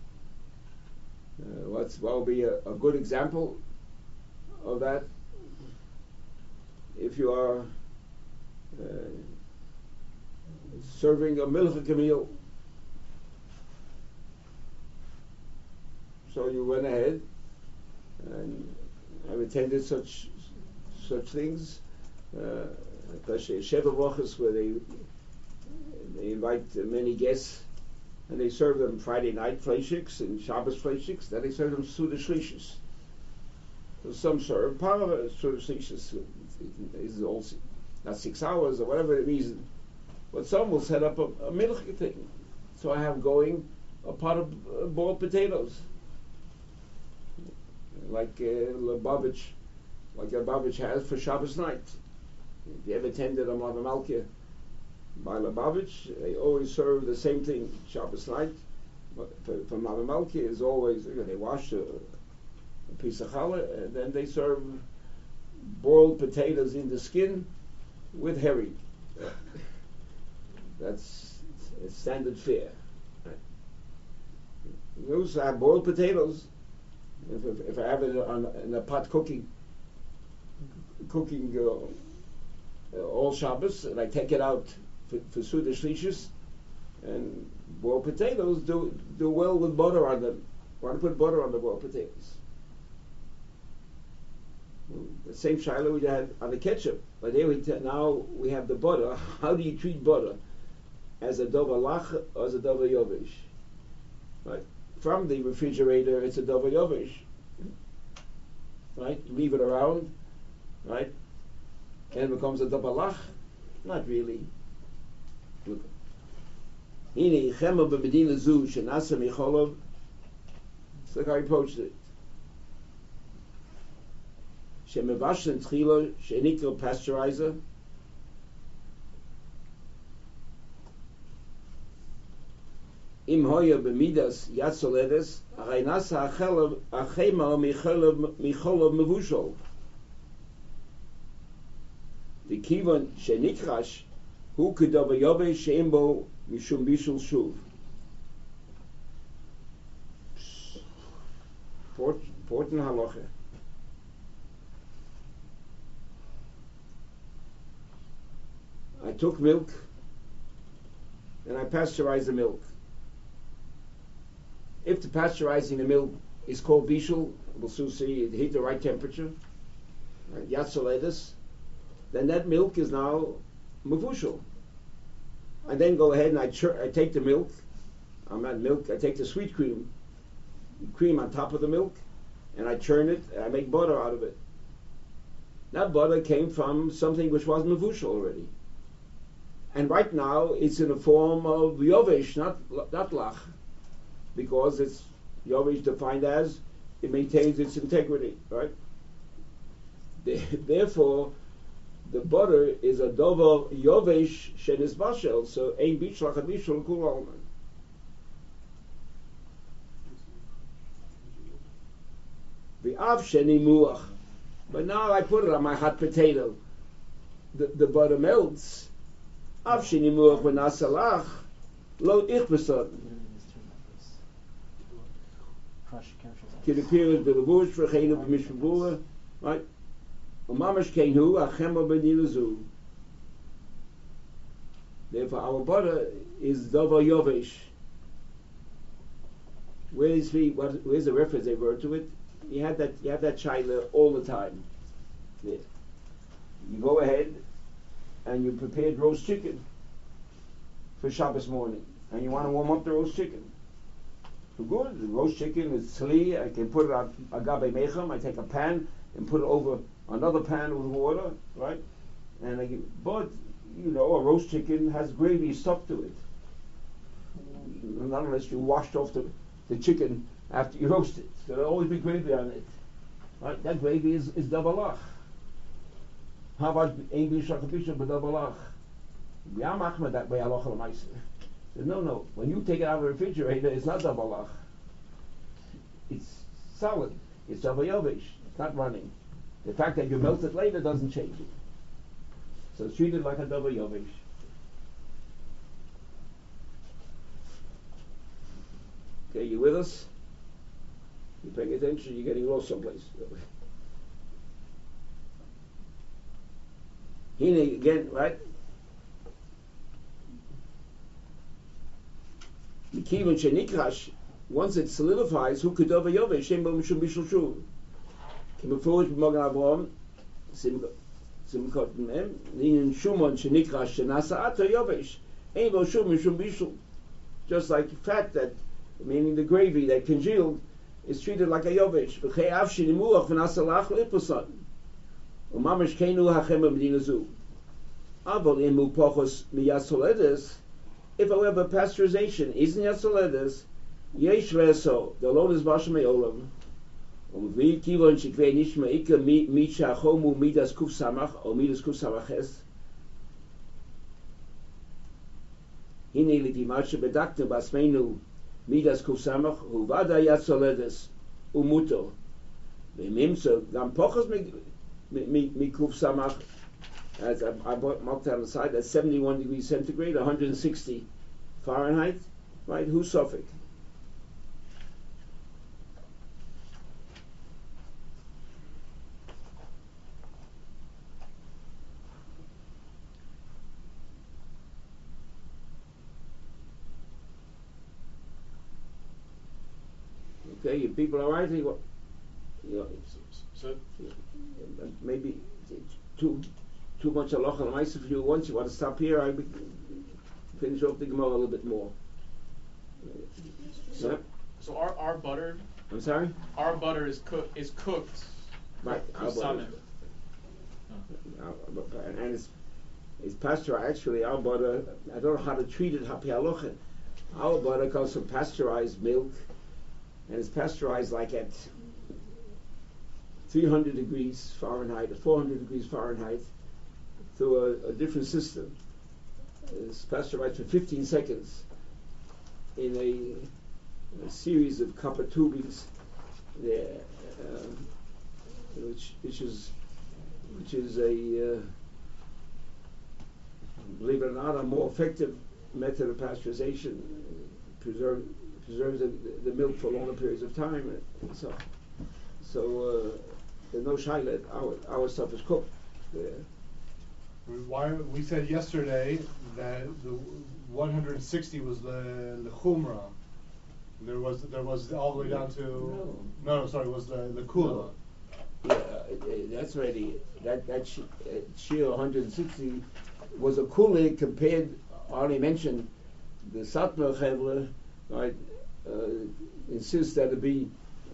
Uh, what's what will be a, a good example of that? If you are uh, serving a milchik meal, so you went ahead and have attended such such things, uh, especially Sheva Brachos, where they they invite many guests and they serve them Friday night fleishiks and Shabbos fleishiks. Then they serve them Suda Shlishis. So some serve Parva Suda Shlishis. Is also not six hours or whatever the reason, but some will set up a, a milchik thing. So I have going a pot of uh, boiled potatoes, like uh, Lubavitch, like Lubavitch has for Shabbos night. If you ever attended a Mother Malkia by Lubavitch, they always serve the same thing Shabbos night. But for, for Mother Malkia is always, you know, they wash a, a piece of challah and then they serve boiled potatoes in the skin with herring. That's it's standard fare. Right. We also have boiled potatoes. If, if, if I have it on in a pot cooking, cooking uh, uh, all Shabbos, and I take it out for, for Suda Shlishis, and boiled potatoes do do well with butter on them. Why to put butter on the boiled potatoes? The same shiloh we had on the ketchup, but here we t- now we have the butter. How do you treat butter? As a dover lach or as a dover yovish? Right? From the refrigerator, it's a dover yovish. Right? Leave it around, right? And it becomes a dover lach? Not really. Look. Hine chema b'medina zu shenasa micholov. It's like I approached it. Shemevashlen tchilo shenikro pasteurizer. Im hoya b'midas yatzoledes areinasa achelav achema micholov micholov mevushol. The kivon shenikrash hu kedova yove sheimbo mishum bishul shuv. Important halacha. I took milk and I pasteurized the milk. If the pasteurizing the milk is called bishul, we'll soon see it hit the right temperature, right, yatzoledus, then that milk is now mavushal. I then go ahead and I, chur- I take the milk, I'm not milk, I take the sweet cream, cream on top of the milk, and I churn it, and I make butter out of it. That butter came from something which was mavushal already. And right now, it's in the form of yovesh, not, not lach, because it's yovesh defined as, it maintains its integrity, right? Therefore, the butter is a dover yovesh shenis bashel, so ein bishlach a bishul kul alman. V'av sheni muach. But now I put it on my hot potato. The, the butter melts. Av sheni muach v'nasalach lo ich besod. Kidapir b'levush v'cheinu b'mishvabura. Right? Umamash keinu achema b'nilazu. Therefore, our butter is dover yovesh. Where is the what? Where's the reference they wrote to it? You have that. You have that chayla all the time. There. You go ahead and you prepared roast chicken for Shabbos morning, and you want to warm up the roast chicken. So good. The roast chicken is tzli. I can put it on agabe mechem. I take a pan and put it over another pan with water, right? And I get, but you know, a roast chicken has gravy stuck to it. Not unless you washed off the, the chicken after you roast it. So there'll always be gravy on it. Right? That gravy is, is dabalach. How about English Shakabisha but dabalach? We are machmed that way, halacha l'maisa. No, no. When you take it out of the refrigerator, it's not dabalach. It's solid. It's davayovish. It's not running. The fact that you melt it later doesn't change it. So it's treated like a davayovish. Okay, you with us? You paying attention? You're getting lost someplace. Here again, right? Mikivon shenikrash, once it solidifies, who could over yovesh shem bo mishum bishul shuv. Kimefurish b'mogan Avraham simkot mem linin shumon shenikrash shenasa ato yovesh ein bo shum mishum bishul. Just like fat, that meaning the gravy that congealed is treated like a yovesh. V'chei av shenimuach v'nasa lach liposan. Umamash keinu hachem b'medina zu. Avol imu pochos miyasoledes. If, however, pasteurization isn't yatzoledes, yesh leso, the load is bashem me'olam. Umvi kivon shikvei nishma ika mi shachomu midas kuf samach, or midas kuf samaches. Hine liti marsha bedakta basmeinu midas kuf samach, huvada yatzoledes, umuto. V'mimso, gam pochos mi kuf samach, as I, I marked on the side, that's seventy-one degrees centigrade, one hundred sixty Fahrenheit, right? Who's Suffolk? Okay, you people are right. You know, you know, So maybe too too much halacha l'maisa for you. Once you want to stop here, I finish off the Gemara a little bit more. so, Yeah? so our, our butter I'm sorry. our butter is cooked is cooked. Right. For Our butter. salmon. Our- and it's it's pasteurized. Actually, our butter. I don't know how to treat it. Hapi halacha. Our butter comes from pasteurized milk, and it's pasteurized like at three hundred degrees Fahrenheit, or four hundred degrees Fahrenheit, through a, a different system. It's pasteurized for fifteen seconds in a, a series of copper tubings there, um, which which is which is a uh, believe it or not, a more effective method of pasteurization. uh, Preserve, preserves the, the milk for longer periods of time. And so, so uh, there's no shayla. Our our stuff is cooked. Uh, Why we said yesterday that the one hundred sixty was the the chumra. There was there was all the way down to No. no no sorry was the the kula. Yeah, uh, that's already that that sh- uh, shear one hundred sixty was a kuli compared. I only mentioned the Satmar Chevra, right? Uh, insists that it be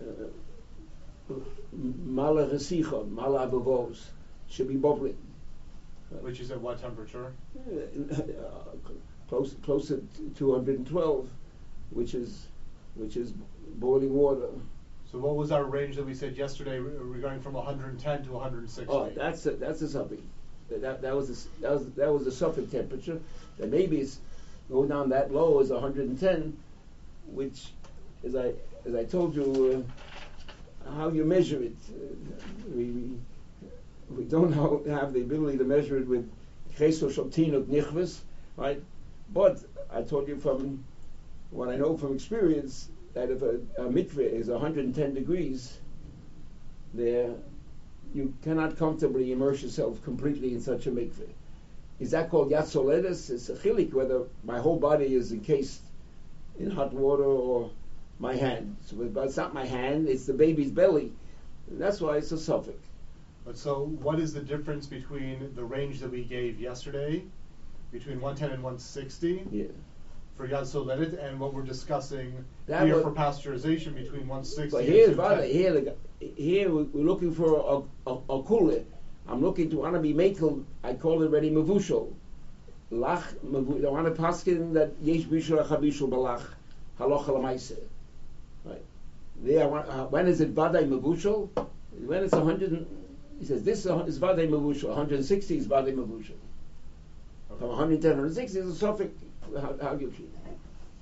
uh, mala resicha, mala abavos, should be bubbling. Which is at what temperature? Uh, close close to two hundred twelve, which is which is boiling water. So what was our range that we said yesterday re- regarding from one hundred ten to one hundred sixty? Oh, that's a, that's a suffix. That that was a, that was that was the suffix temperature. That maybe it's go down that low as one hundred ten, which, as I as I told you, uh, how you measure it. Uh, we, we we don't know, have the ability to measure it with cheso shaltinuk nichvis, right? But I told you from what I know from experience that if a, a mikveh is one hundred ten degrees, there you cannot comfortably immerse yourself completely in such a mikveh. Is that called yatzoledes? It's a chilik whether my whole body is encased in hot water or my hand. So, but it's not my hand; it's the baby's belly. And that's why it's a suffix. But so what is the difference between the range that we gave yesterday, between one ten and one sixty Yeah. for Yad Soledet, and what we're discussing That here was- for pasteurization between one sixty But and here's two ten? Vada, here, the, here we- we're looking for a, a, a kule. I'm looking to want to be makel. I call it already mavushal. Lach, mavu, I want to paskin that yesh bishul achabishul balach halocha lamaise. Right. There, I want, uh, when is it vadai mavushal? When it's a hundred. He says this is vadai mavushal. one hundred sixty is vadai mavushal. From one hundred ten, one hundred sixty is a suffix. How, how you treat it.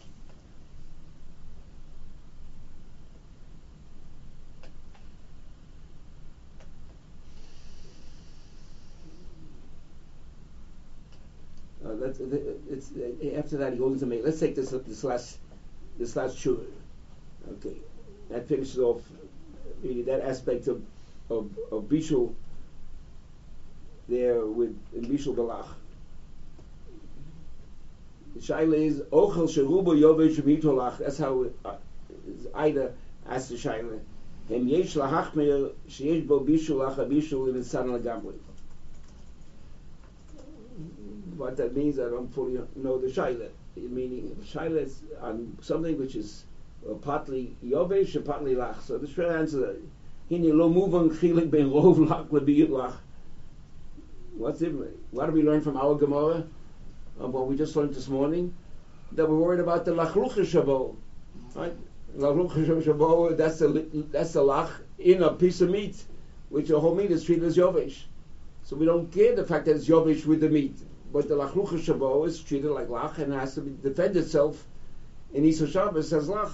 Uh, that's, it's, uh, after that he goes into make. Let's take this this last this last shur. Okay, that finishes off really that aspect of of, of bishul there with in bishul balach. The shaila is ochel sherubo yovesh mitolach. That's how it, uh, Ida asked the shaila. Hem yesh lahachmer sheyesh bo bishul lacha bishul in tzan lagamri. What that means, I don't fully know the shaila. Meaning, shaila is on something which is uh, partly yovesh and partly lach. So the short answer, hini lo muvan chilik ben rov lach lebiyut lach. What's it? What do we learn from our Gemara? Uh, what we just learned this morning? That we're worried about the lachlucha shavo, right? Lachlucha shavo. That's the that's the lach in a piece of meat, which the whole meat is treated as yovesh. So we don't care the fact that it's yovesh with the meat. But the lachlucha shavo is treated like lach and has to be, defend itself in Isur Shabbos as lach.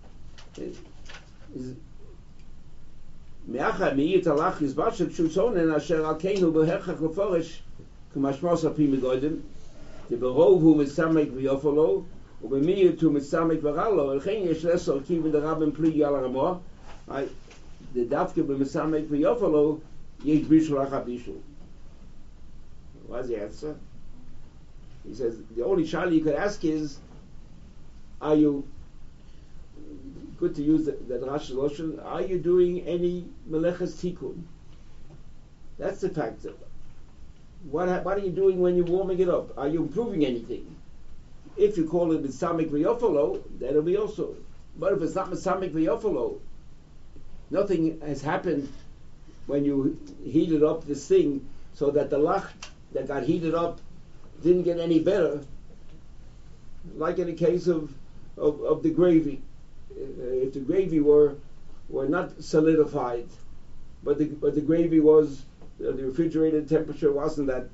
Me'achar me'iyit alach yizbashek shutzonen asher alkeinu beherchach leforish k'mashmos api megodim deberov hu mitzamek v'yofolo u'b'miyit hu mitzamek v'ralo elchein yesh lesor kivin derabim pli yal ramah the dafke b'mitzamek v'yofolo yesh bishul acha bishul. What's the answer? He says the only shayla you could ask is, are you good to use that, that Rashi Loshen. Are you doing any meleches tikkun? That's the factor. What, what are you doing when you're warming it up? Are you improving anything? If you call it Misamik V'Yofalo, that'll be also. But if it's not Misamik V'Yofalo, nothing has happened when you heated up this thing so that the lach that got heated up didn't get any better, like in the case of, of, of the gravy. Uh, if the gravy were were not solidified, but the, but the gravy was, uh, the refrigerated temperature wasn't that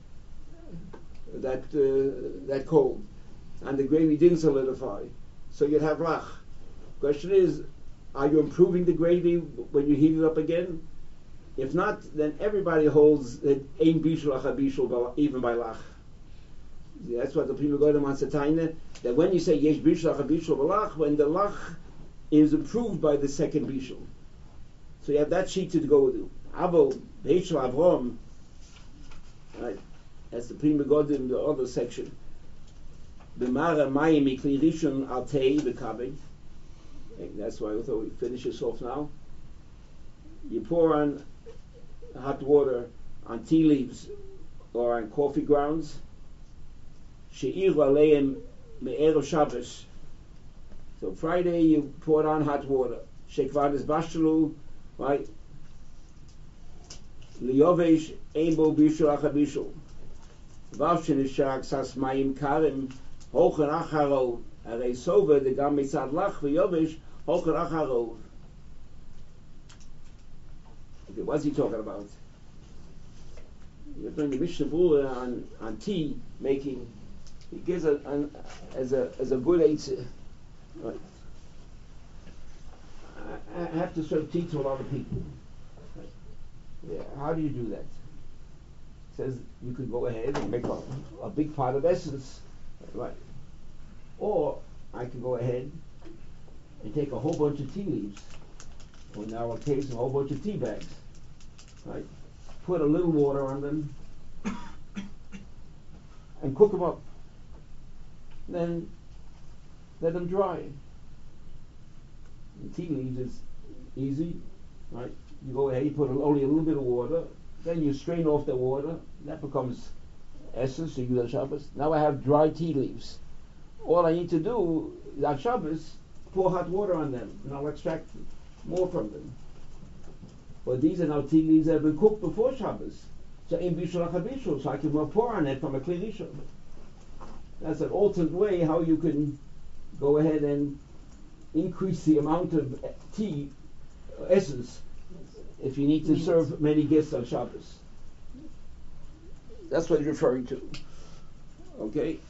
that uh, that cold, and the gravy didn't solidify, so you'd have lach. Question is, are you improving the gravy when you heat it up again? If not, then everybody holds that ein bishul acha bishul even by lach. That's what the people go to Matzataina, that when you say yesh bishul acha bishul balach, when the lach is improved by the second bishul. So you have that sheet to go with. Avo bishul avrom, right? That's the Prima God in the other section. B'mara mayim mikli rishon al tei v'kaveh. That's why I thought we finish this off now. You pour on hot water on tea leaves or on coffee grounds. She'ir aleim me'ero Shabbos. So Friday you pour on hot water. Shekvad is bashelu, right? Liyovesh eimbo bishul acha bishul. Vavshin is shak sas mayim karim hochen acharo. Arei sover the gam mitzad lach v'yovesh hochen acharo. Okay, what's he talking about? You're doing the Mishnah Berurah on, on tea making. He gives a, an, as a as a good answer. Right. I, I have to serve tea to a lot of people. Right. Yeah. How do you do that? It says you could go ahead and make a, a big pot of essence, right? Or I can go ahead and take a whole bunch of tea leaves, or in our case, a whole bunch of tea bags, right? Put a little water on them and cook them up. Then let them dry. The tea leaves is easy, right? You go ahead, you put a, only a little bit of water, then you strain off the water, that becomes essence, so you use on Shabbos. Now I have dry tea leaves. All I need to do is on Shabbos, pour hot water on them, and I'll extract more from them. But these are now tea leaves that have been cooked before Shabbos. So in bishul acha bishul, so I can pour on it from a kli rishon. That's an alternate way how you can go ahead and increase the amount of tea uh, essence if you need to serve many guests on Shabbos. That's what he's referring to. Okay?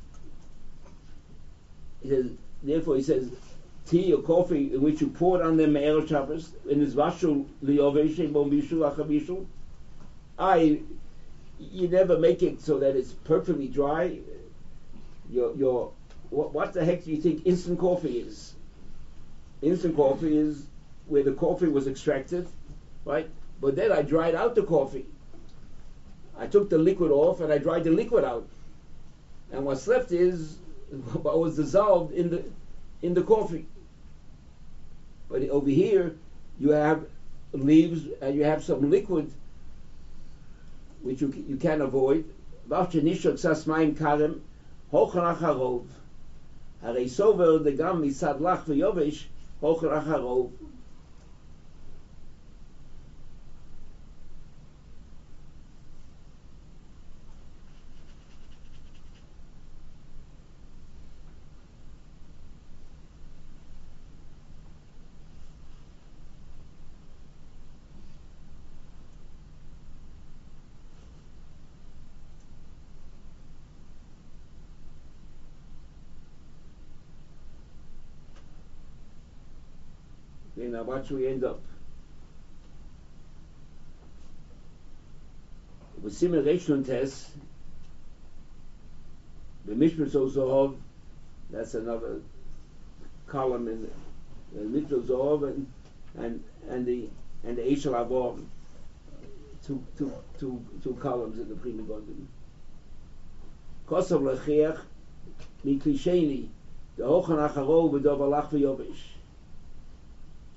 He says, therefore he says, tea or coffee in which you poured on them Me'er Shabbos, in his vashul liyovesh bo bishul acha bishul. I, you never make it so that it's perfectly dry. Your, your, what, what the heck do you think instant coffee is? Instant coffee is where the coffee was extracted, right? But then I dried out the coffee. I took the liquid off and I dried the liquid out. And what's left is what was dissolved in the in the coffee. But over here you have leaves and you have some liquid which you you can avoid. Hocher acharov. Harei sover the gam misad lach v'yovesh hocher acharov. Okay, now what should we end up? With simulation test, the Mishpat Zohov, that's another column in the, the Mishpat Zohov, and and and the and the Eshel Avom, two two two two columns in the Prima Godim. Kosav lechiach mi klisheni the Hochen Acharov v'Dov Alach v'Yovesh.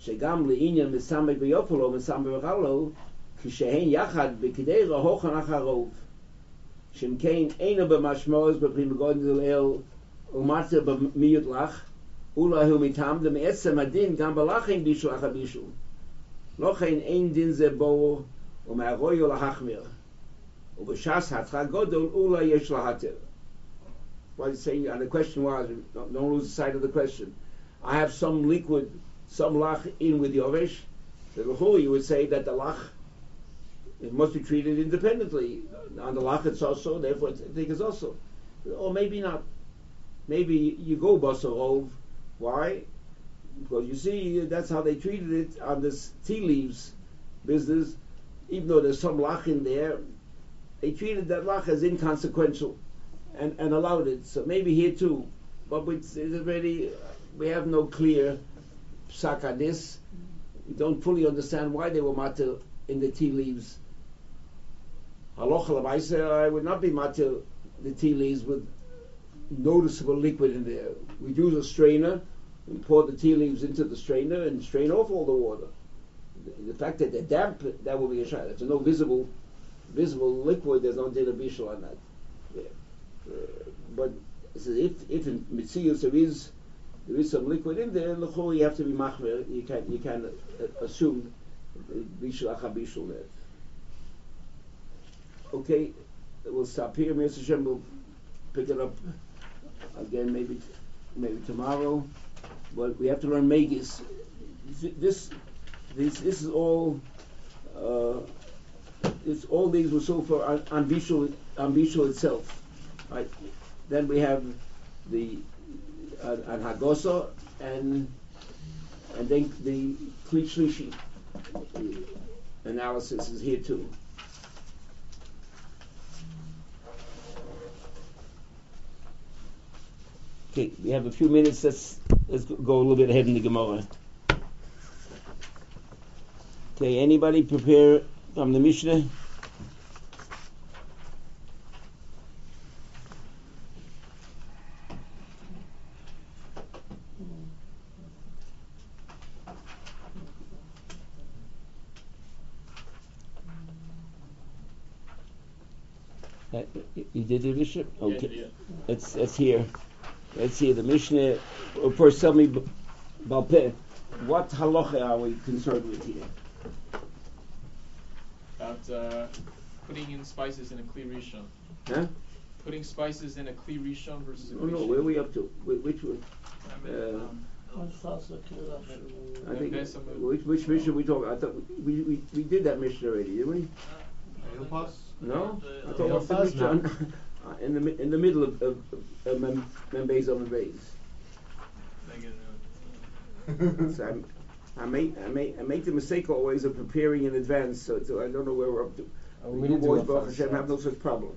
שגם לעניין מסמק ביופלו מסמק וחלו, כשהן יחד בכדי רהוכן אחרוב, שאם כן אינו במשמעות בפנים גודל אל ומטר במיעוט לך, אולי הוא מטעם דמעצם הדין גם בלחם בישול אחר בישול. לא כן אין דין זה בו ומהרויו להחמיר. ובש"ס התחל גודל אולי יש להתיר. What he's saying, and the question was, don't, don't lose sight of the question. I have some liquid, some lach in with Yovesh. The L'chul, you would say that the lach, it must be treated independently. On the lach it's also, therefore I think it's also. Or maybe not. Maybe you go basarov. Why? Because you see, that's how they treated it on this tea leaves business. Even though there's some lach in there, they treated that lach as inconsequential. And, and allowed it. So maybe here too, but it's, it's already, we have no clear psak on this. We don't fully understand why they were matir in the tea leaves. Halacha l'maaseh, I would not be matir the tea leaves with noticeable liquid in there. We'd use a strainer and pour the tea leaves into the strainer and strain off all the water. The, the fact that they're damp, that will be a shayla. If there's no visible, visible liquid, there's no din of bishul on that. Yeah. Uh, but so if if in Mitzias there is there is some liquid in there, l'chol you have to be machmer. You can you can uh, assume bishul acha bishul there. Okay, we'll stop here. Mister Hashem will pick it up again maybe maybe tomorrow. But we have to learn Megis. This this this is all. Uh, it's all these were so far on, on bishul on bishul itself. Right. Then we have the uh, an Hagosa and and then the Kli Shlishi analysis is here too. Okay, we have a few minutes. Let's let's go a little bit ahead in the Gemara. Okay, anybody prepare from the Mishnah? Uh, you did the Mishnah? Okay. Yeah, yeah. Let's, let's hear. Let's hear the Mishnah. Well, first, tell me, Balpeh, what halacha are we concerned with here? About uh, putting in spices in a kli rishon. Huh? Putting spices in a kli rishon versus a No, kli no, sheni. where are we up to? Wh- Which one? Uh, I think, which, which Mishnah are we talking? I thought we, we, we did that Mishnah already, didn't we? Hilpas? No? I The thought what's the Hilpas? Mishnah on- in the mi- in the middle of, of, of Mem Membez on Membez. So I'm, I make I make I make the mistake always of preparing in advance, so, so I don't know where we're up to. Oh, we You didn't do boys, it Baruch first, Hashem, right? have no such problem.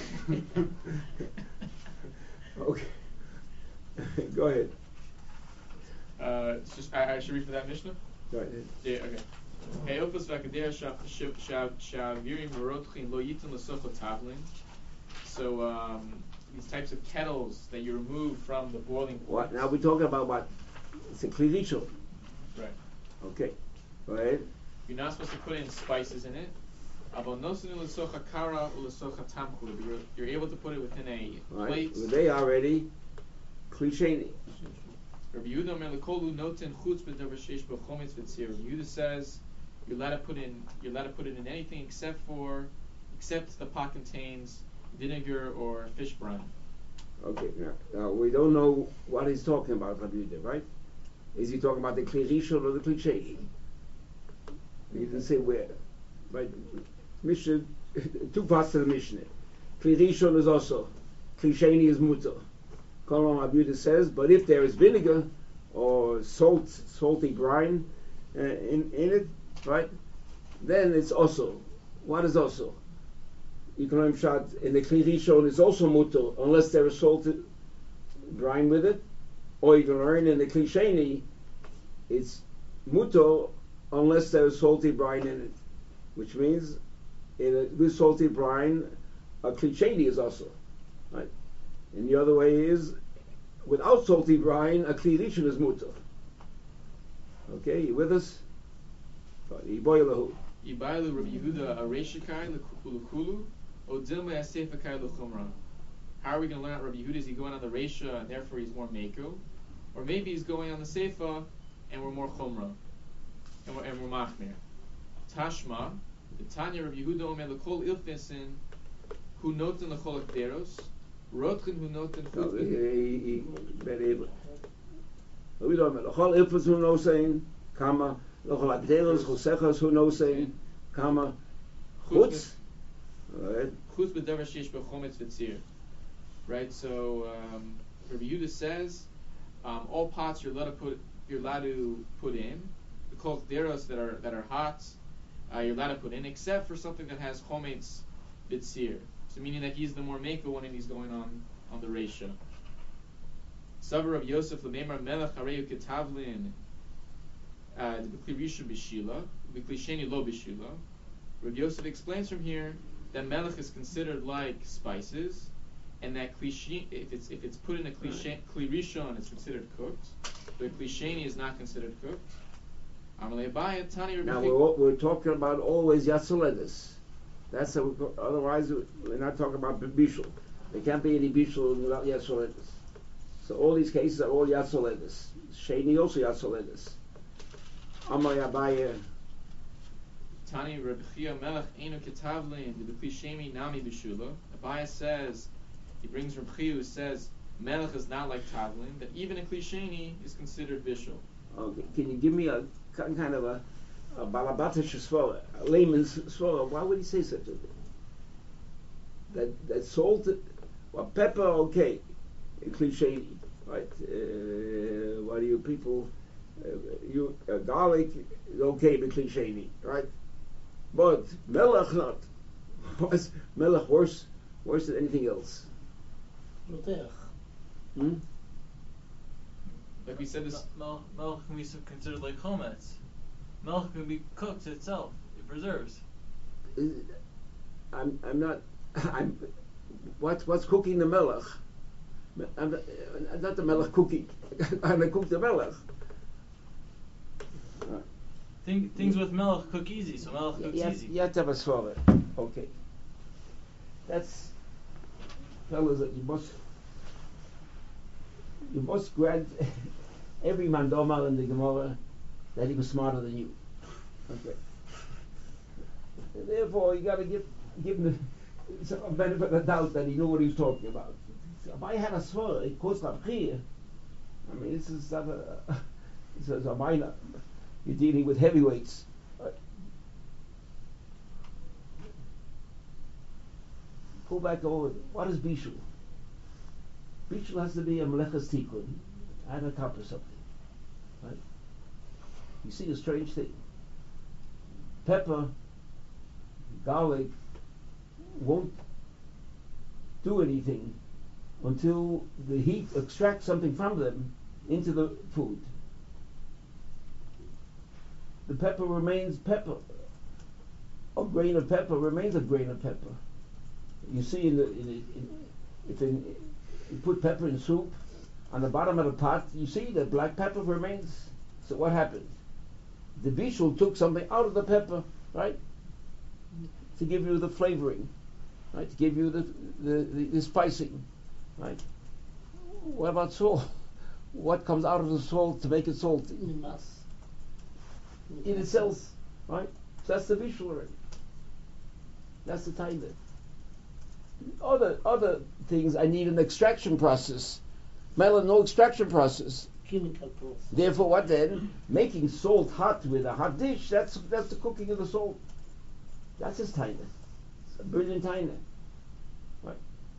Okay. Go ahead. Uh, it's just I, I should read for that Mishnah. Go ahead. Yeah, okay. Hey, Opus Vakadeh Shavirim Merotchin Lo Yitin L'Socho Tavlin. So um, these types of kettles that you remove from the boiling point. What now? We're talking about what? It's a kli rishon. Right. Okay. Go ahead. You're not supposed to put in spices in it. You're, you're able to put it within a Right. plate. Well, they already kli sheni. Rabbi Yehuda Omer lekolu noten chutz b'davar sheish bo chometz v'tzir. Rabbi Yehuda says you're allowed to put in you're allowed to put it in anything except for except the pot contains vinegar or fish brine. Okay. Now, now we don't know what he's talking about, Rabbi Yehuda, right? Is he talking about the kli rishon or the kli sheni? He didn't say where. Right. Mishnah, two parts of the Mishnah. Kli rishon is also, kli sheni is mutar. Kolon Rabbi Yehuda says, but if there is vinegar or salt, salty brine uh, in in it, right, then it's also. What is also? You can learn shot in the kli rishon is also mutar unless there is salted brine with it, or you can learn in the kli sheni it's mutar unless there is salty brine in it, which means in a, with salty brine a kli sheni is also, right. And the other way is, without salty brine, a kli rishon is mutar. Okay, you with us? Iboilahu. Ibailu Rabbi Yehuda Areshikai L'Kulu O Dilma Asefakai L'Chumra. How are we going to learn out Rabbi Yehuda? Is he going on the Resha and therefore he's more Mako? Or maybe he's going on the Seifa and we're more Chumra. And we're, and we're Machmir. Tashma, the Tanya Rabbi Yehuda Omer L'Kol Ilfesin Hu Noten L'Chol Akderos Rotchen Hu Noten Chutkin. Very able. We don't know. L'Chol Ilfes Hu No Sein, Kama, L'Chol Akderos, Chosechas Hu No Sein, Kama, Chutz. Alright. Chutz B'Davar Sheish B'Chometz V'Tzir. Right, so um, Rabbi Yehuda says um, all pots you're allowed to put you're allowed to put in the kol deros that are that are hot uh, you're allowed to put in except for something that has chometz bitzir. So meaning that he's the more meko one and he's going on on the reisha. Savar of Yosef l'meimar melech hareyu ketavlin the b'kli rishon b'shila b'kli sheni lo b'shila. Rabbi Yosef explains from here that melech is considered like spices. And that klishi, if it's if it's put in a kli rishon, it's considered cooked. But kli sheni is not considered cooked. Now we're we're talking about always yatsoledis. That's a, otherwise we're not talking about bishul. There can't be any bishul without yatsoledis. So all these cases are all yatsoledis. Sheni also yatsoledis. Amar Abaye. Tani Rabbi Chia Melech Einu Ketavlin the B'kli Sheni Nami B'Shula. Abaye says. He brings from Chiyu who says Melech is not like Tavlin, that even a Klisheni is considered Bishul. Okay, can you give me a kind of a, a balabatish svara, a layman's svara? Why would he say such a thing? That that salt, well, pepper, okay, Klisheni, right? Uh, what do you people? Uh, you uh, garlic, okay, but Klisheni, right? But Melech not. What's Melech worse? Worse than anything else. Hmm? Like we said, this milk, milk can be considered like chometz. Milk can be cooked itself. It preserves. Is, I'm I'm not I'm what's what's cooking the melech? I'm not, I'm not the melech cooking. I'm the cook the melech. Uh, Thing, things with milk cook easy, so milk cooks you have, easy. you have to have a swallow. Okay. That's fellas that you must you must grant every mandoma in the Gemara that he was smarter than you. Okay. And therefore you gotta give give him the a benefit of the doubt that he knew what he was talking about. If I had a swallow, it cost up here. I mean this is not a this is a minor. You're dealing with heavyweights. Go back over. What is bishul? Bishul has to be a meleches tikkun, add on top of something, right? You see a strange thing. Pepper, garlic won't do anything until the heat extracts something from them into the food. The pepper remains pepper. A grain of pepper remains a grain of pepper. You see, in the, in, in, if in, you put pepper in soup, on the bottom of the pot, you see the black pepper remains. So what happened? The bishul took something out of the pepper, right, to give you the flavoring, right, to give you the the, the, the spicing, right. What about salt? What comes out of the salt to make it salty? In itself, right? So that's the bishul already. That's the time there. Other other things, I need an extraction process. Melon, no extraction process. Chemical process. Therefore, what then? Making salt hot with a hot dish, that's that's the cooking of the salt. That's his taina. It's a brilliant taina. Right?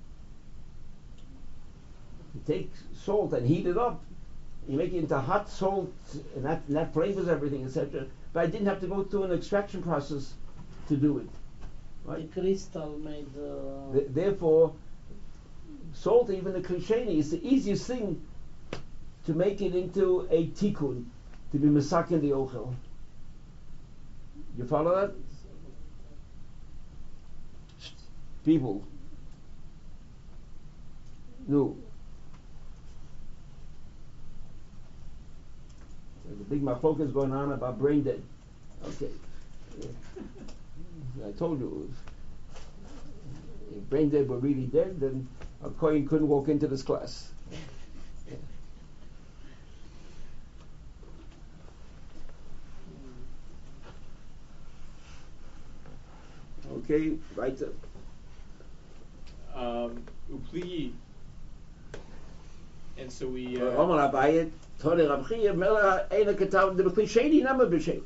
You take salt and heat it up. You make it into hot salt, and that, and that flavors everything, et cetera. But I didn't have to go through an extraction process to do it. Right? The crystal made. Uh, Th- therefore, salt, even the klisheni, is the easiest thing to make it into a tikkun, to be masak in the ochel. You follow that? People. No. big machlokas going on about brain dead. Okay. I told you, if brain dead were really dead, then a Kohen couldn't walk into this class. Okay, right. Um, Upli. And so we. Uh, Omar Abayit, Tore Rav Chiya, Mela Eina Ketav, the Bekli Sheni Nama B'Shem.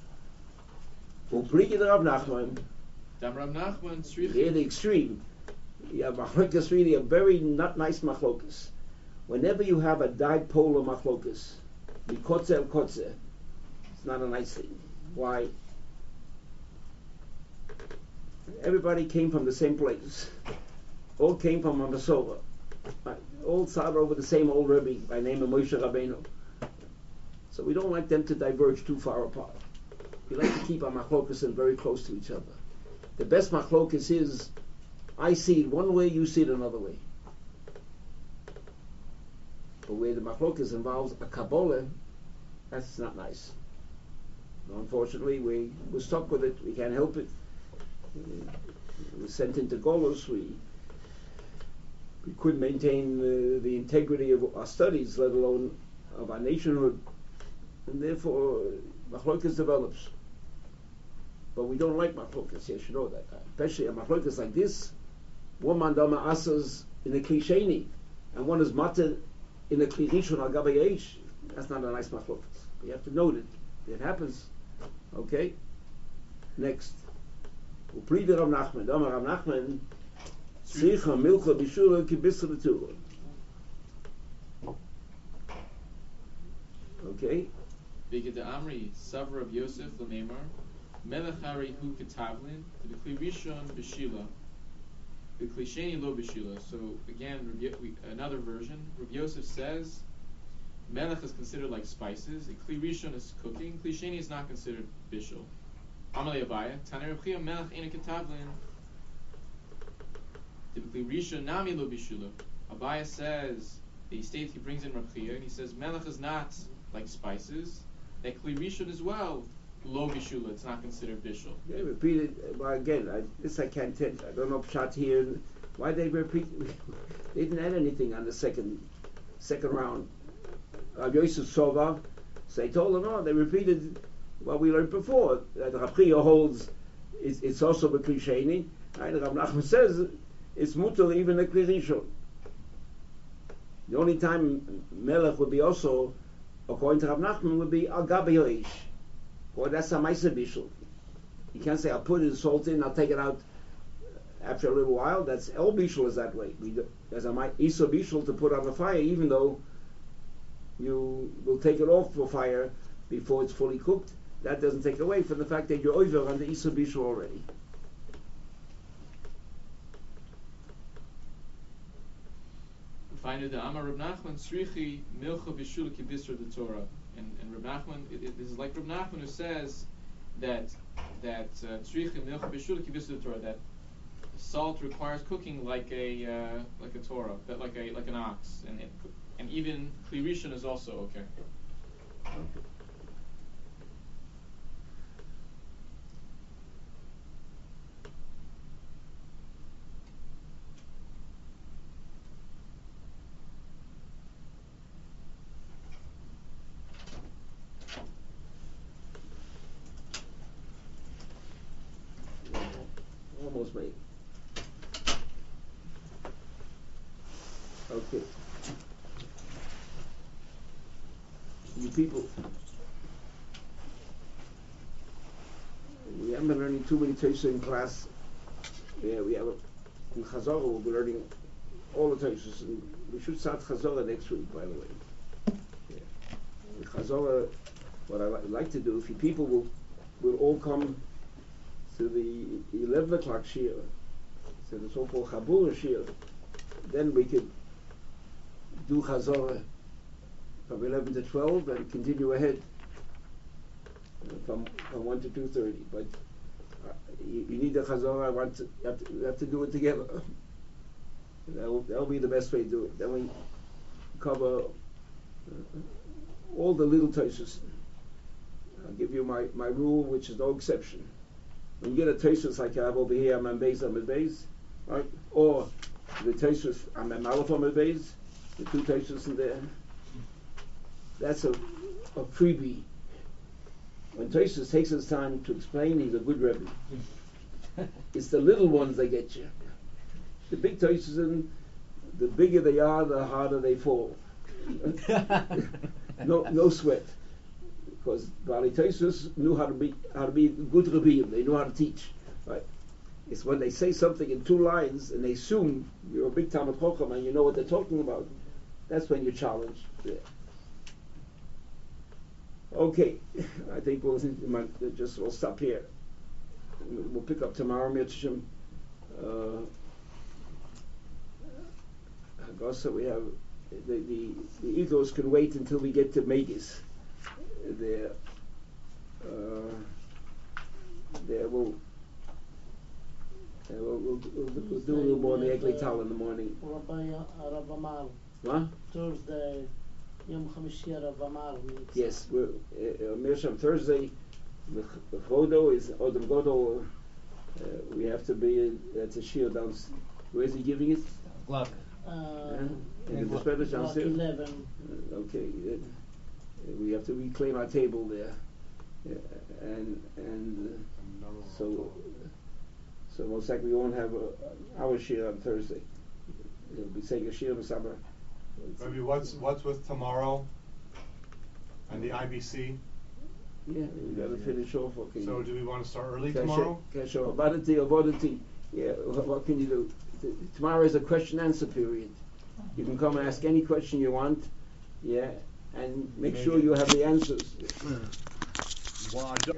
Upli the Rav Nachman. Dam Rav Nachman, Srichi. Here the extreme. You have machlokas, really a very not nice machlokas. Whenever you have a dipolar machlokas, mikotze el kotze, it's not a nice thing. Why? Everybody came from the same place. All came from a Masova. All started over the same old Rebbe by name of Moshe Rabbeinu. So we don't like them to diverge too far apart. We like to keep our machlokas very close to each other. The best machlokas is I see it one way, you see it another way. But where the machlokas involves a Kabbalah, that's not nice. Unfortunately, we, we're stuck with it. We can't help it. We were sent into Golos. We we couldn't maintain uh, the integrity of our studies, let alone of our nationhood, and therefore machlokas develops. But we don't like machlokas. You should know that, especially a machlokas like this. One man dama asas in a klisheni, and one is matter in a klirishon al gabayeish. That's not a nice machlokas. You have to note it. It happens. Okay. Next. Uplida Rav Nachman. Dama Rav Nachman. Tzricha milcha b'shula kibisra b'tura. Okay. Biged Amri, Savra of Yosef Lamemar, Melechari Hu Ketavlin, the Kli Rishon B'Shila, the Kli Sheni Lo B'Shila. So again, we, another version. Rav Yosef says Melech is considered like spices. The Kli Rishon is cooking. Kli Sheni is not considered bishul. Amalei Abaya, Tanei Rav Chiya Melech Ena Ketavlin, the Kli Rishon Nami Lo B'Shila. Abaya says he states he brings in Rav Chiya and he says Melech is not like spices. That Kli Rishon as well, lo bishula, it's not considered bishul. They repeated, well again, I, this I can't tell, I don't know Pshat here, why they repeat, they didn't add anything on the second second round. Rav Yosef Sova, so they told them, no, they repeated what we learned before, that Rav Chiya holds, it's, it's also the Kli Sheni, and Rav Nachman says, it's mutal even a Kli Rishon. The only time Melech would be also, according to Rav Nachman, would be al gabi yoish. Or that's a ma'aser bishul. You can't say I'll put the salt in, I'll take it out after a little while. That's el bishul is that way. We do, there's a ma'aser bishul to put on the fire, even though you will take it off for fire before it's fully cooked. That doesn't take away from the fact that you're over on the iser bishul already. Find the Amar Reb Nachman Srichi Milcha B'Shula Kibisra the Torah, and and Reb Nachman, it, it, this is like Reb Nachman who says that that Srichi Milcha B'Shula Kibisra the Torah, that salt requires cooking like a uh, like a Torah, that like a like an ox, and it, and even Kli Rishon is also okay. Okay. Almost made. Okay. You people, we haven't been learning too many Tosha in class. Yeah, we have a, in Chazorah we'll be learning all the Toshas, and we should start Chazorah next week, by the way. Yeah. In Chazorah, what I li- like to do, if you people will will all come to the eleven o'clock shir, so the so-called Chabura shir, then we could do Chazorah from eleven to twelve and continue ahead uh, from from one to two thirty. But uh, you, you need the Chazorah. I want to you, have to you have to do it together. That'll that'll be the best way to do it. Then we cover uh, all the little Toshas. I'll give you my, my rule, which is no exception. When you get a Tosfos like I have over here, I'm on Beis, I'm on Beis, right? Or the Tosfos, I'm on Aleph, I'm on Beis, the two Tosfos in there. That's a, a freebie. When Tosfos takes his time to explain, he's a good Rebbe. It's the little ones that get you. The big Tosfos, the bigger they are, the harder they fall. no, no sweat. Because Bali Tosfos knew how to be how to be good Rebbeim. They knew how to teach. Right? It's when they say something in two lines and they assume you're a big Talmud Chacham and you know what they're talking about. That's when you're challenged. Yeah. Okay, I think we'll just we'll stop here. We'll pick up tomorrow, Mitzvah. Uh, also, we have the the the egos can wait until we get to Megis. There, uh, there we'll, uh, we'll, we'll, we'll, we'll do a little more in the Eglei Tal in the morning. Rabbi uh, Rav Amar. What? Thursday, Yom Chamishi Rav Amar meets. Yes, we're uh, Mirsham Thursday. The the Chodo is Odom Godo. Uh, we have to be at the Shir downstairs. Where is he giving it? Luck. Uh, Yeah? In the Spanish Block downstairs? eleven. Uh, okay. Uh, we have to reclaim our table there. Uh, and and uh, so so most likely we won't have uh, our Shir on Thursday. It'll be saying a Shir in the summer. Maybe what's what's with tomorrow and the I B C? Yeah, we got to finish off. Okay. So do we want to start early Can I tomorrow? show- Can I show Abadati, Abadati? Yeah, what, what can you do? T- Tomorrow is a question answer period. You can come and ask any question you want, yeah, and make sure you have the answers.